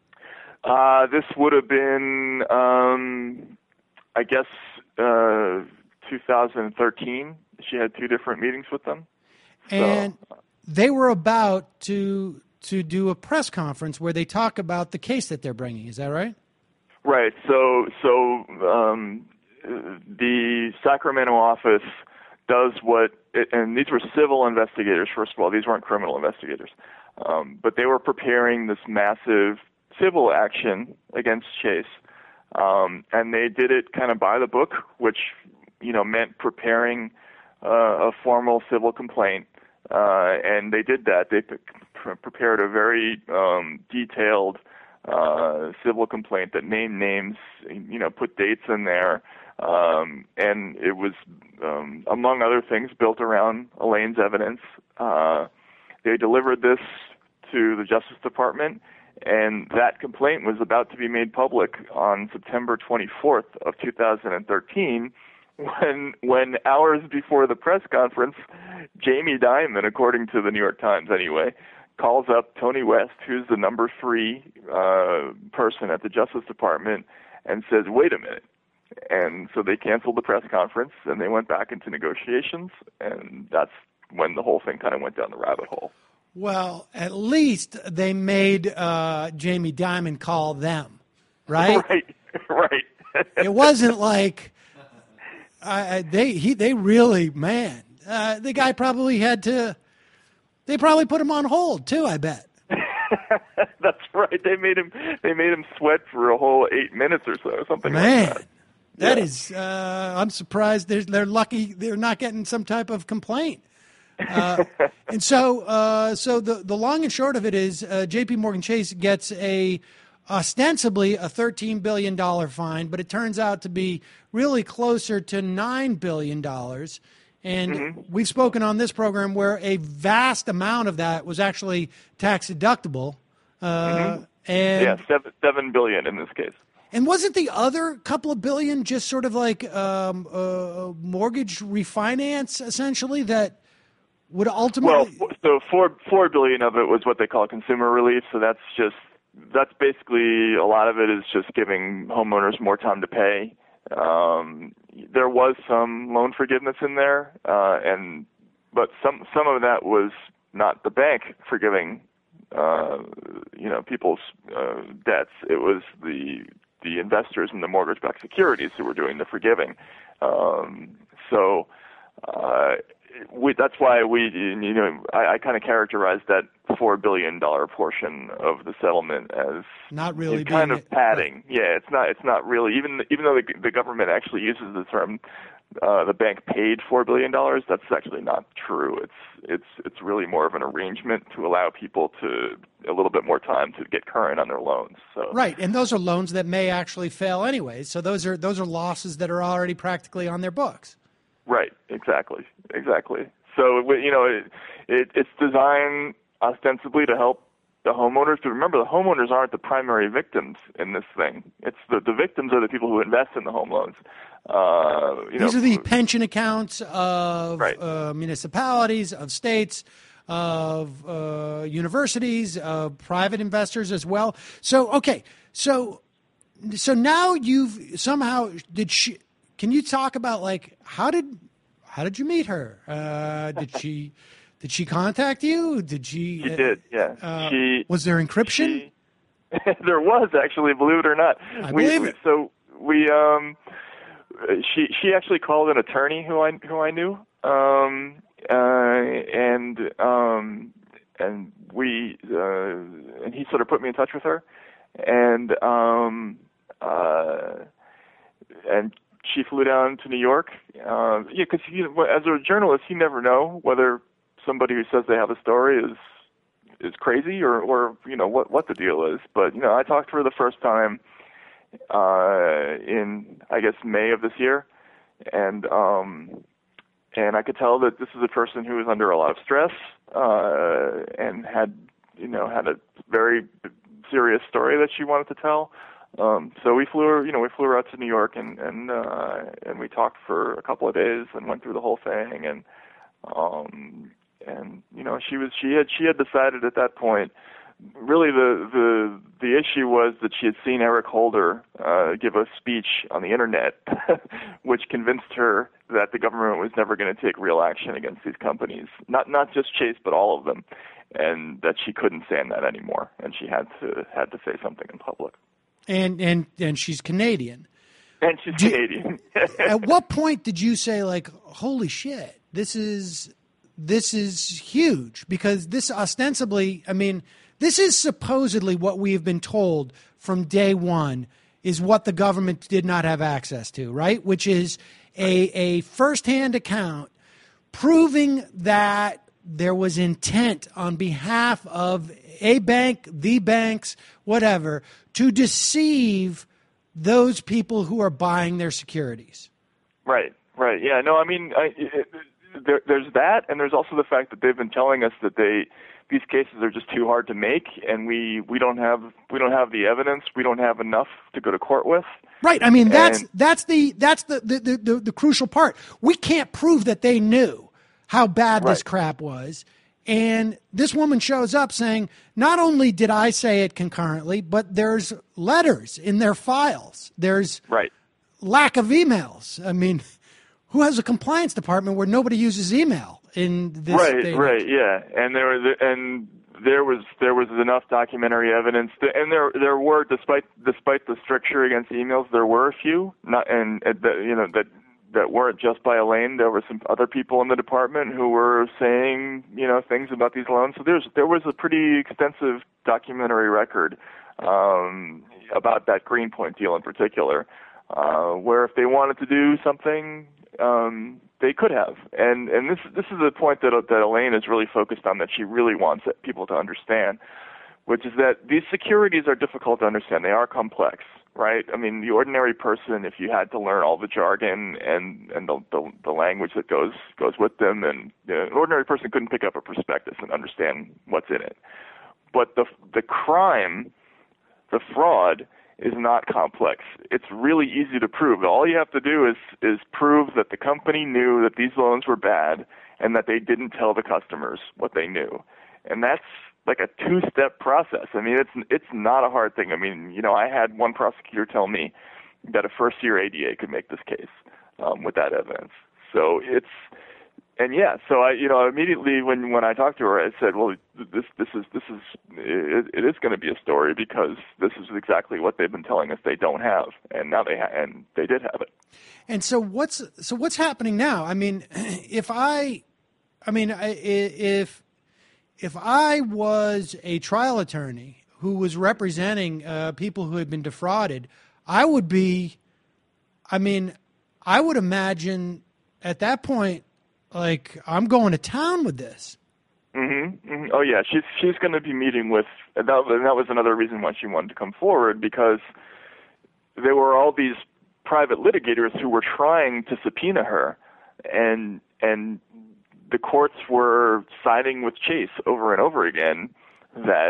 Uh, this would have been, um, I guess, uh, two thousand thirteen. She had two different meetings with them. And so, they were about to to do a press conference where they talk about the case that they're bringing. Is that right? Right. So, so um, the Sacramento office does what, it, and these were civil investigators. First of all, these weren't criminal investigators, um, but they were preparing this massive civil action against Chase, um, and they did it kind of by the book, which you know meant preparing uh, a formal civil complaint, uh, and they did that. They pre- prepared a very um, detailed uh, civil complaint that named names, you know, put dates in there, um, and it was, um, among other things, built around Elaine's evidence. Uh, they delivered this to the Justice Department. And that complaint was about to be made public on September twenty-fourth of two thousand thirteen, when when hours before the press conference, Jamie Dimon, according to the New York Times anyway, calls up Tony West, who's the number three uh, person at the Justice Department, and says, "Wait a minute." And so they canceled the press conference, and they went back into negotiations, and that's when the whole thing kind of went down the rabbit hole. Well, at least they made uh, Jamie Dimon call them, right? Right, right. It wasn't like uh, they he they really man. Uh, the guy probably had to. They probably put him on hold too. I bet. That's right. They made him. They made him sweat for a whole eight minutes or so, something man, like that. That yeah. is. Uh, I'm surprised. They're, they're lucky. They're not getting some type of complaint. Uh, and so, uh, so the, the long and short of it is, uh, J P Morgan Chase gets a ostensibly a thirteen billion dollars fine, but it turns out to be really closer to nine billion dollars. And mm-hmm. we've spoken on this program where a vast amount of that was actually tax deductible. Uh, mm-hmm. and yeah, seven, seven billion in this case. And wasn't the other couple of billion just sort of like um, uh, mortgage refinance, essentially, that would ultimately? Well, so four four billion of it was what they call consumer relief. So that's just that's basically a lot of it is just giving homeowners more time to pay. Um, there was some loan forgiveness in there, uh, and but some some of that was not the bank forgiving, uh, you know, people's uh, debts. It was the the investors in the mortgage-backed securities who were doing the forgiving. Um, so. Uh, We, that's why we, you know, I, I kind of characterize that four billion dollar portion of the settlement as not really kind being of padding. Right. Yeah, it's not. It's not really even even though the, the government actually uses the term uh, the bank paid four billion dollars. That's actually not true. It's it's it's really more of an arrangement to allow people to a little bit more time to get current on their loans. So right, and those are loans that may actually fail anyway. So those are those are losses that are already practically on their books. Right, exactly, exactly. So, you know, it, it, it's designed ostensibly to help the homeowners. But remember, the homeowners aren't the primary victims in this thing. It's the, the victims are the people who invest in the home loans. Uh, you These know, are the pension accounts of right. uh, municipalities, of states, of uh, universities, of private investors as well. So, okay, so so now you've somehow did she? Can you talk about like how did how did you meet her? Uh, did she did she contact you? Did she? She did. Yeah. Uh, she was there encryption? She, there was actually, believe it or not. I we, believe we, it. So we um, she she actually called an attorney who I who I knew, um, uh, and um, and we uh, and he sort of put me in touch with her, and um, uh, and. She flew down to New York, Uh, yeah, because as a journalist, you never know whether somebody who says they have a story is is crazy or, or you know what what the deal is. But you know, I talked to her the first time uh, in I guess May of this year, and um, and I could tell that this is a person who was under a lot of stress uh, and had you know had a very serious story that she wanted to tell. Um, so we flew her, you know, we flew her out to New York and and uh, and we talked for a couple of days and went through the whole thing and um, and you know she was she had she had decided at that point. Really, the the the issue was that she had seen Eric Holder uh, give a speech on the internet, which convinced her that the government was never going to take real action against these companies, not not just Chase but all of them, and that she couldn't stand that anymore, and she had to had to say something in public. And and and she's Canadian. And she's Do, Canadian. At what point did you say, like, holy shit, this is this is huge? Because this ostensibly, I mean, this is supposedly what we have been told from day one is what the government did not have access to, right? Which is a a firsthand account proving that there was intent on behalf of a bank, the banks, whatever, to deceive those people who are buying their securities. Right, right. Yeah, no, I mean, I, it, there, there's that, and there's also the fact that they've been telling us that they these cases are just too hard to make, and we, we don't have we don't have the evidence, we don't have enough to go to court with. Right. I mean, that's and, that's the that's the the, the, the the crucial part. We can't prove that they knew how bad right. this crap was. And this woman shows up saying, not only did I say it concurrently, but there's letters in their files. There's right. lack of emails. I mean, who has a compliance department where nobody uses email in this Right, stage? right, yeah. And there was and there was there was enough documentary evidence, to, and there there were, despite despite the stricture against emails, there were a few, not and uh, you know that. that weren't just by Elaine. There were some other people in the department who were saying, you know, things about these loans. So there's there was a pretty extensive documentary record um, about that Greenpoint deal in particular, uh, where if they wanted to do something, um, they could have. And and this this is the point that that Elaine is really focused on, that she really wants people to understand, which is that these securities are difficult to understand. They are complex. Right? I mean, the ordinary person, if you had to learn all the jargon and, and the, the the language that goes goes with them, and you know, an ordinary person couldn't pick up a prospectus and understand what's in it. But the the crime, the fraud, is not complex. It's really easy to prove. All you have to do is is prove that the company knew that these loans were bad and that they didn't tell the customers what they knew. And that's like a two-step process. I mean, it's it's not a hard thing. I mean, you know, I had one prosecutor tell me that a first-year A D A could make this case um, with that evidence. So it's, and yeah, so I, you know, immediately when, when I talked to her, I said, well, this this is this is it, it is going to be a story, because this is exactly what they've been telling us they don't have, and now they ha- and they did have it. And so what's so what's happening now? I mean, if I, I mean, if. If I was a trial attorney who was representing uh, people who had been defrauded, I would be, I mean, I would imagine at that point, like, I'm going to town with this. Mm-hmm. mm-hmm. Oh, yeah. She's she's going to be meeting with, and that, and that was another reason why she wanted to come forward, because there were all these private litigators who were trying to subpoena her, and and the courts were siding with Chase over and over again that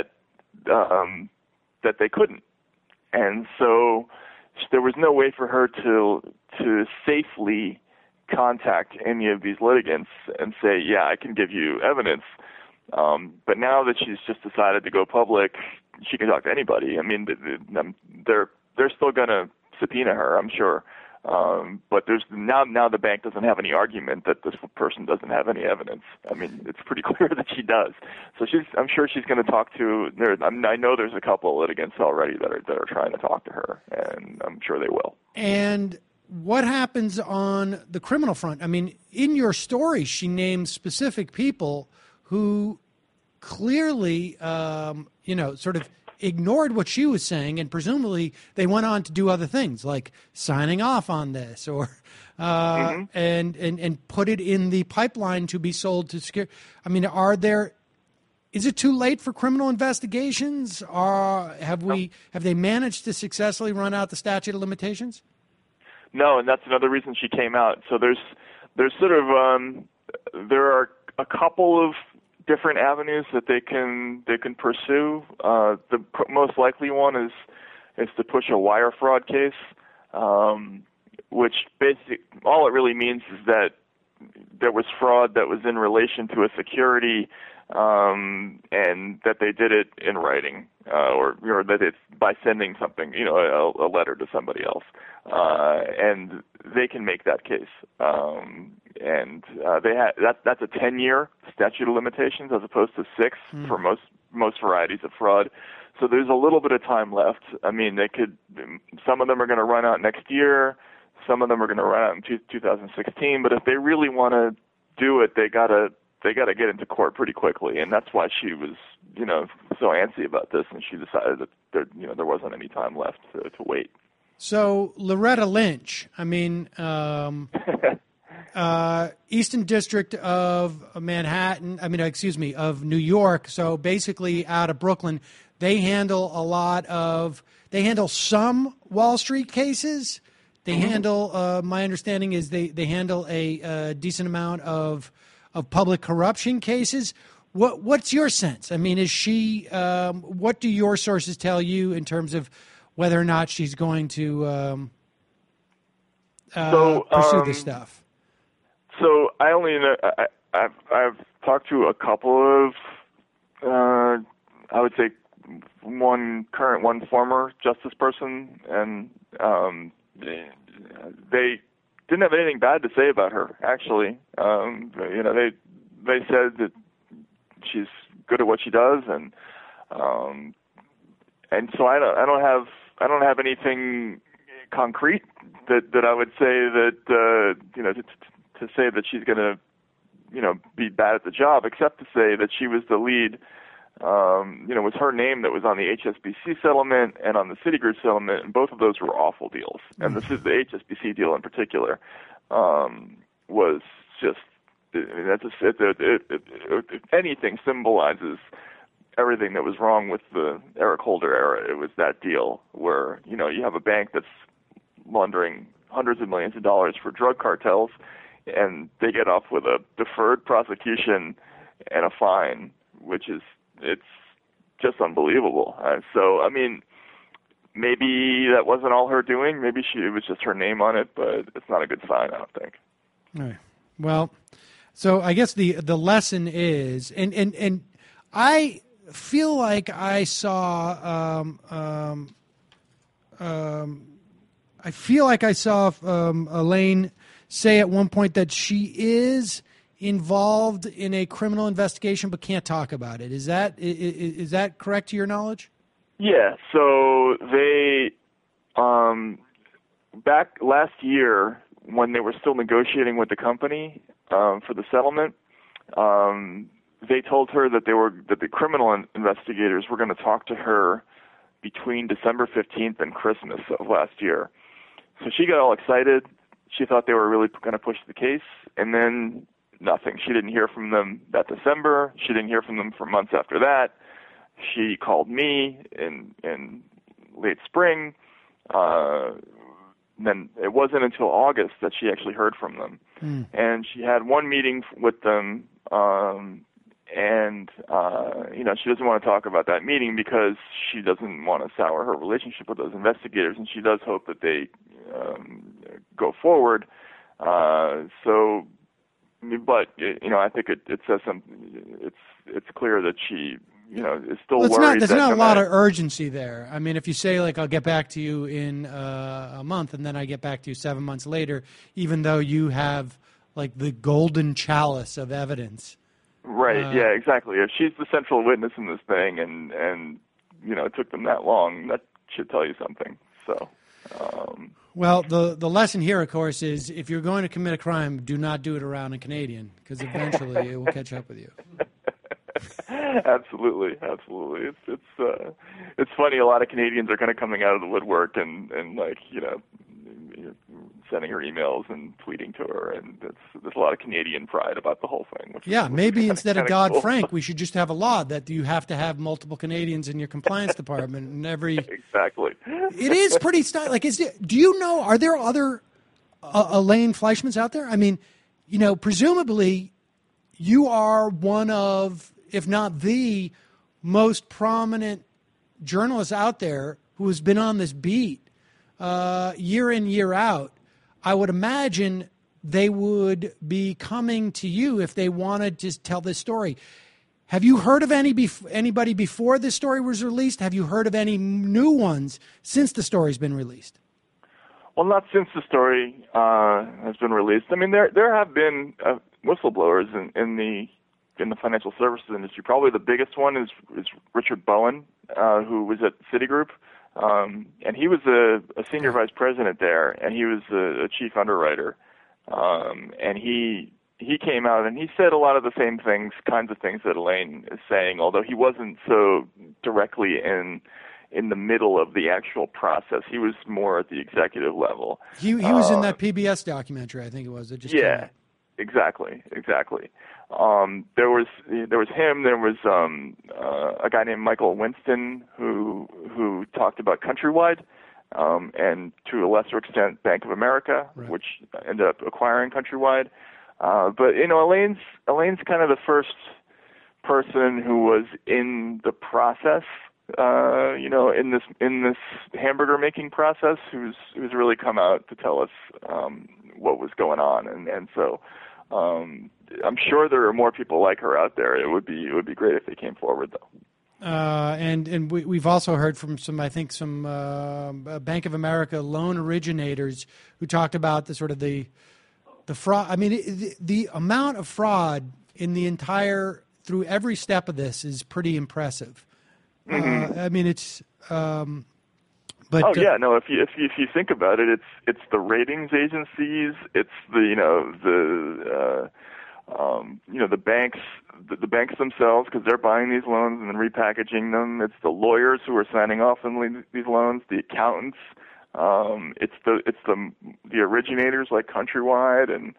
um, that they couldn't, and so there was no way for her to to safely contact any of these litigants and say, yeah, I can give you evidence. Um, but now that she's just decided to go public, she can talk to anybody. I mean, they're they're still going to subpoena her, I'm sure. Um, but there's now now the bank doesn't have any argument that this person doesn't have any evidence. I mean, it's pretty clear that she does. So she's I'm sure she's going to talk to. There, I, mean, I know there's a couple of litigants already that are that are trying to talk to her, and I'm sure they will. And what happens on the criminal front? I mean, in your story, she names specific people who clearly, um, you know, sort of ignored what she was saying, and presumably they went on to do other things like signing off on this or uh, mm-hmm. and, and and put it in the pipeline to be sold to secure. I mean, are there? Is it too late for criminal investigations? Or have we have they managed to successfully run out the statute of limitations? No, and that's another reason she came out. So there's there's sort of um, there are a couple of different avenues that they can they can pursue. Uh, the pr- most likely one is is to push a wire fraud case, um, which basically all it really means is that there was fraud that was in relation to a security, um, and that they did it in writing, uh, or or that it's by sending something, you know, a, a letter to somebody else, uh, and they can make that case. Um, and uh, they ha- that that's a ten-year statute of limitations as opposed to six mm. for most most varieties of fraud. So there's a little bit of time left. I mean, they could. Some of them are going to run out next year. Some of them are going to run out in two, two thousand sixteen. But if they really want to do it, they gotta they gotta get into court pretty quickly, and that's why she was, you know, so antsy about this, and she decided that there, you know, there wasn't any time left to, to wait. So Loretta Lynch, I mean, um, uh, Eastern District of Manhattan, I mean, excuse me, of New York. So basically, out of Brooklyn, they handle a lot of they handle some Wall Street cases. They mm-hmm. handle, uh, my understanding is they, they handle a, a decent amount of of public corruption cases. What what's your sense? I mean, is she? Um, what do your sources tell you in terms of whether or not she's going to um, uh, so, pursue um, this stuff? So I only know, I, I've I've talked to a couple of uh, I would say one current, one former justice person, and um, they didn't have anything bad to say about her. Actually, um, you know, they they said that she's good at what she does, and um, and so I don't I don't have I don't have anything concrete that, that I would say that uh, you know to, to say that she's going to you know be bad at the job, except to say that she was the lead. Um, you know, it was her name that was on the H S B C settlement and on the Citigroup settlement, and both of those were awful deals. And this is the H S B C deal in particular um, was just I mean, that's a, it, it, it, it, if anything symbolizes everything that was wrong with the Eric Holder era. It was that deal where you know you have a bank that's laundering hundreds of millions of dollars for drug cartels, and they get off with a deferred prosecution and a fine, which is it's just unbelievable. Uh, so, I mean, maybe that wasn't all her doing. Maybe she it was just her name on it, but it's not a good sign, I don't think. All right. Well, so I guess the the lesson is, and and, and I feel like I saw, um, um, um, I feel like I saw um, Elaine say at one point that she is involved in a criminal investigation but can't talk about it. Is that is, is that correct to your knowledge? Yeah. So they um, back last year when they were still negotiating with the company um, for the settlement, um, they told her that they were that the criminal investigators were going to talk to her between December fifteenth and Christmas of last year. So she got all excited. She thought they were really going to push the case, and then nothing. She didn't hear from them that December. She didn't hear from them for months after that. She called me in in late spring. Uh, then it wasn't until August that she actually heard from them. Mm. And she had one meeting with them, um, and uh, you know she doesn't want to talk about that meeting because she doesn't want to sour her relationship with those investigators, and she does hope that they um, go forward. Uh, so. But you know, I think it, it says some. It's it's clear that she, you know, is still well, worried. Not, there's that not no a lot matter, of urgency there. I mean, if you say like I'll get back to you in uh, a month, and then I get back to you seven months later, even though you have like the golden chalice of evidence. Right. Uh, yeah. Exactly. If she's the central witness in this thing, and and you know, it took them that long, that should tell you something. So. Um, Well, the the lesson here, of course, is if you're going to commit a crime, do not do it around a Canadian, because eventually it will catch up with you. Absolutely, absolutely. It's it's uh, it's funny. A lot of Canadians are kind of coming out of the woodwork and, and like you know, sending her emails and tweeting to her, and it's, there's a lot of Canadian pride about the whole thing. Which yeah, is, maybe which is instead kinda, of kinda Dodd-Frank, cool. we should just have a law that you have to have multiple Canadians in your compliance department and every. Exactly. It is pretty stylish. Like, is it, do you know? Are there other uh, Elaine Fleischmans out there? I mean, you know, presumably, you are one of, if not the most prominent journalist out there who has been on this beat uh, year in, year out. I would imagine they would be coming to you if they wanted to tell this story. Have you heard of any bef- anybody before this story was released? Have you heard of any new ones since the story's been released? Well, not since the story uh, has been released. I mean, there there have been uh, whistleblowers in, in the in the financial services industry. Probably the biggest one is is Richard Bowen, uh, who was at Citigroup, um, and he was a, a senior vice president there, and he was a, a chief underwriter, um, and he he came out and he said a lot of the same things, kinds of things that Elaine is saying, although he wasn't so directly in in the middle of the actual process. He was more at the executive level. He he was uh, in that P B S documentary, I think it was. It just yeah. came out. Exactly, exactly. Um, there was there was him. There was um, uh, a guy named Michael Winston who who talked about Countrywide, um, and to a lesser extent Bank of America, Right. which ended up acquiring Countrywide. Uh, but you know, Elaine's Elaine's kind of the first person who was in the process. Uh, you know, in this in this hamburger making process, who's who's really come out to tell us um, what was going on, and and so. Um, I'm sure there are more people like her out there. It would be it would be great if they came forward, though. Uh, and and we, we've also heard from some, I think, some uh, Bank of America loan originators who talked about the sort of the the fraud. I mean, the, the amount of fraud in the entire through every step of this is pretty impressive. Mm-hmm. Uh, I mean, it's. Um, But, oh uh, yeah, no. If you if you if you think about it, it's it's the ratings agencies, it's the you know the uh, um, you know the banks, the, the banks themselves, because they're buying these loans and then repackaging them. It's the lawyers who are signing off on le- these loans, the accountants. Um, it's the it's the the originators like Countrywide, and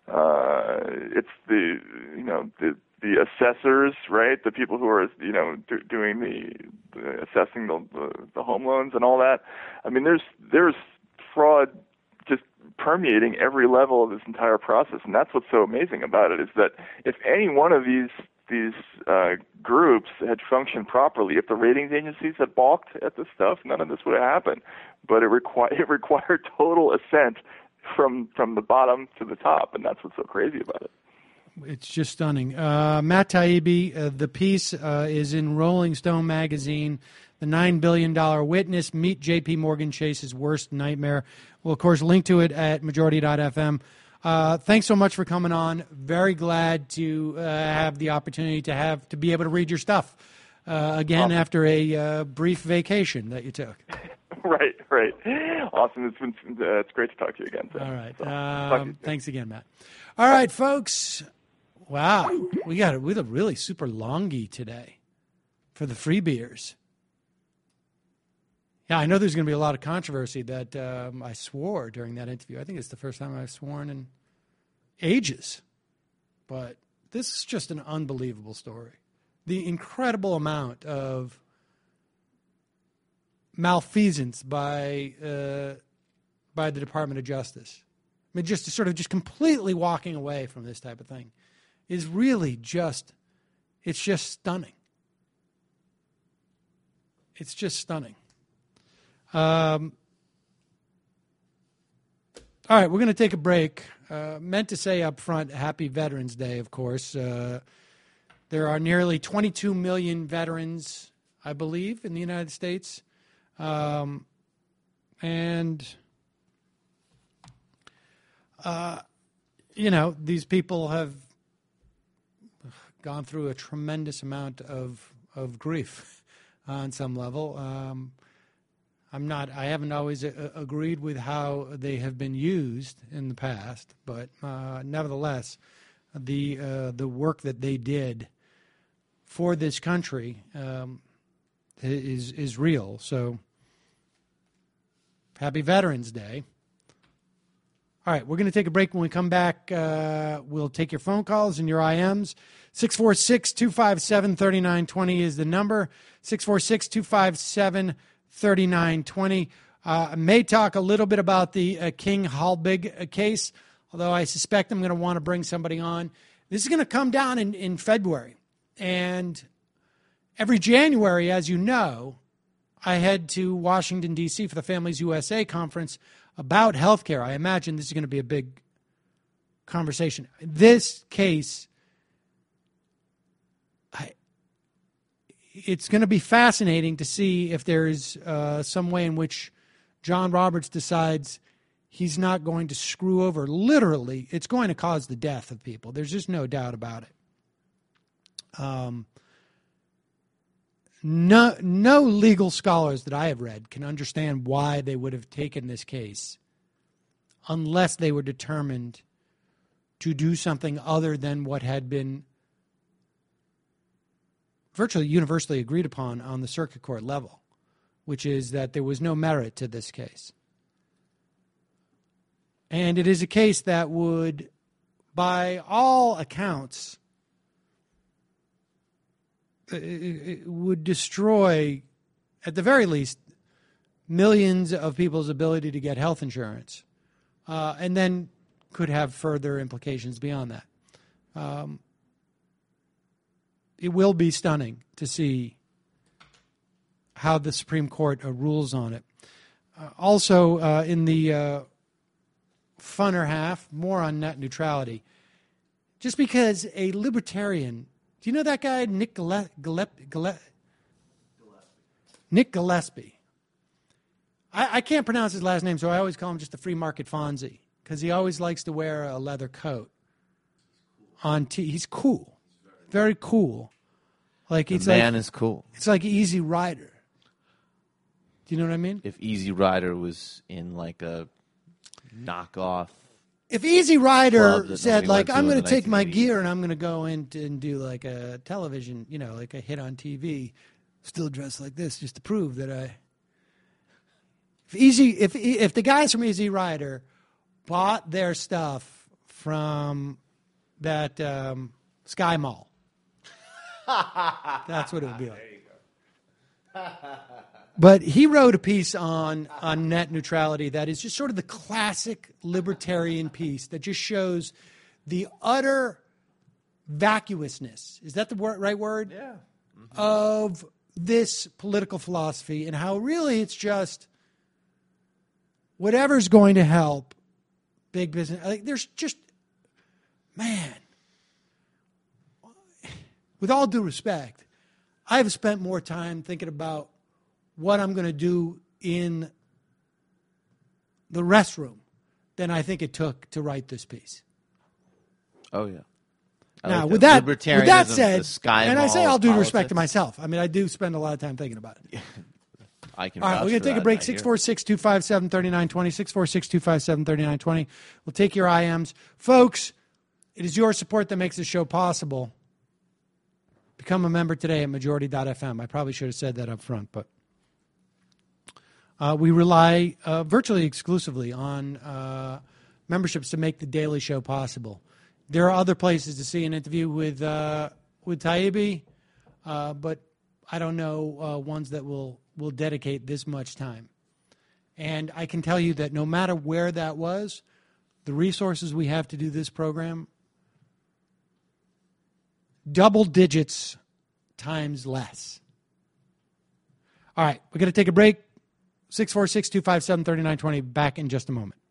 uh, it's the you know the the assessors, right? The people who are, you know, do, doing the, the assessing the, the the home loans and all that. I mean, there's there's fraud just permeating every level of this entire process, and that's what's so amazing about it. Is that if any one of these these uh, groups had functioned properly, if the ratings agencies had balked at this stuff, none of this would have happened. But it required it required total assent from from the bottom to the top, and that's what's so crazy about it. It's just stunning. Uh, Matt Taibbi, uh, the piece uh, is in Rolling Stone magazine, The nine billion dollars Witness, Meet J P. Morgan Chase's Worst Nightmare. We'll, of course, link to it at majority dot f m. Uh, thanks so much for coming on. Very glad to uh, have the opportunity to have to be able to read your stuff uh, again awesome. after a uh, brief vacation that you took. Right, right. Awesome. It's been uh, it's great to talk to you again. So, All right. so, Um, thanks again, Matt. All right, folks. Wow, we got it. We look really super longy today for the free beers. Yeah, I know there's going to be a lot of controversy that um, I swore during that interview. I think it's the first time I've sworn in ages. But this is just an unbelievable story. The incredible amount of malfeasance by uh, by the Department of Justice. I mean, just sort of just completely walking away from this type of thing is really just, it's just stunning. It's just stunning. Um, all right, we're going to take a break. Uh, meant to say up front, Happy Veterans Day, of course. Uh, there are nearly twenty-two million veterans, I believe, in the United States. Um, and, uh, you know, these people have gone through a tremendous amount of of grief on some level. Um, I'm not. I haven't always a- agreed with how they have been used in the past, but uh, nevertheless, the uh, the work that they did for this country um, is is real. So, happy Veterans Day. All right, we're going to take a break. When we come back, uh, we'll take your phone calls and your I Ms. six four six, two five seven, three nine two zero is the number. six four six, two five seven, three nine two zero. Uh, I may talk a little bit about the uh, King Halbig uh, case, although I suspect I'm going to want to bring somebody on. This is going to come down in, in February. And every January, as you know, I head to Washington, D C for the Families U S A conference about health care. I imagine this is going to be a big conversation. This case, I, it's going to be fascinating to see if there's uh, some way in which John Roberts decides he's not going to screw over. Literally, it's going to cause the death of people. There's just no doubt about it. Um, no, no legal scholars that I have read can understand why they would have taken this case unless they were determined to do something other than what had been virtually universally agreed upon on the circuit court level, which is that there was no merit to this case. And it is a case that would, by all accounts, it would destroy, at the very least, millions of people's ability to get health insurance, uh, and then could have further implications beyond that. Um, it will be stunning to see how the Supreme Court uh, rules on it. Uh, also, uh, in the uh, funner half, more on net neutrality. Just because a libertarian, do you know that guy, Nick Gillespie? Gillespie, Gillespie. Nick Gillespie. I, I can't pronounce his last name, so I always call him just the free market Fonzie, because he always likes to wear a leather coat. On t- He's cool. Very cool. Like it's the man like, is cool. It's like Easy Rider. Do you know what I mean? If Easy Rider was in like a knockoff. If Easy Rider said, like, I'm going to to take my gear and I'm going to go in and do like a television, you know, like a hit on T V, still dressed like this just to prove that I. If Easy, if if the guys from Easy Rider bought their stuff from that um, Sky Mall, that's what it would be like. There you go. But he wrote a piece on, on net neutrality that is just sort of the classic libertarian piece that just shows the utter vacuousness, is that the word, right word? Yeah. Mm-hmm. Of this political philosophy, and how really it's just whatever's going to help big business. Like, there's just, man, with all due respect, I've spent more time thinking about what I'm going to do in the restroom than I think it took to write this piece. Oh, yeah. I now, like with, that, that, with that said, Sky and I say all due politics. respect to myself. I mean, I do spend a lot of time thinking about it. I can all right, we're going to take a break. six four six, two five seven, three nine two zero. six four six, two five seven, three nine two zero. We'll take your I Ms. Folks, it is your support that makes this show possible. Become a member today at majority dot f m. I probably should have said that up front, but uh, we rely uh, virtually exclusively on uh, memberships to make the daily show possible. There are other places to see an interview with uh, with Taibbi, uh, but I don't know uh, ones that will, will dedicate this much time. And I can tell you that no matter where that was, the resources we have to do this program, double digits times less. All right, we're going to take a break. six four six, two five seven, three nine two zero. Back in just a moment.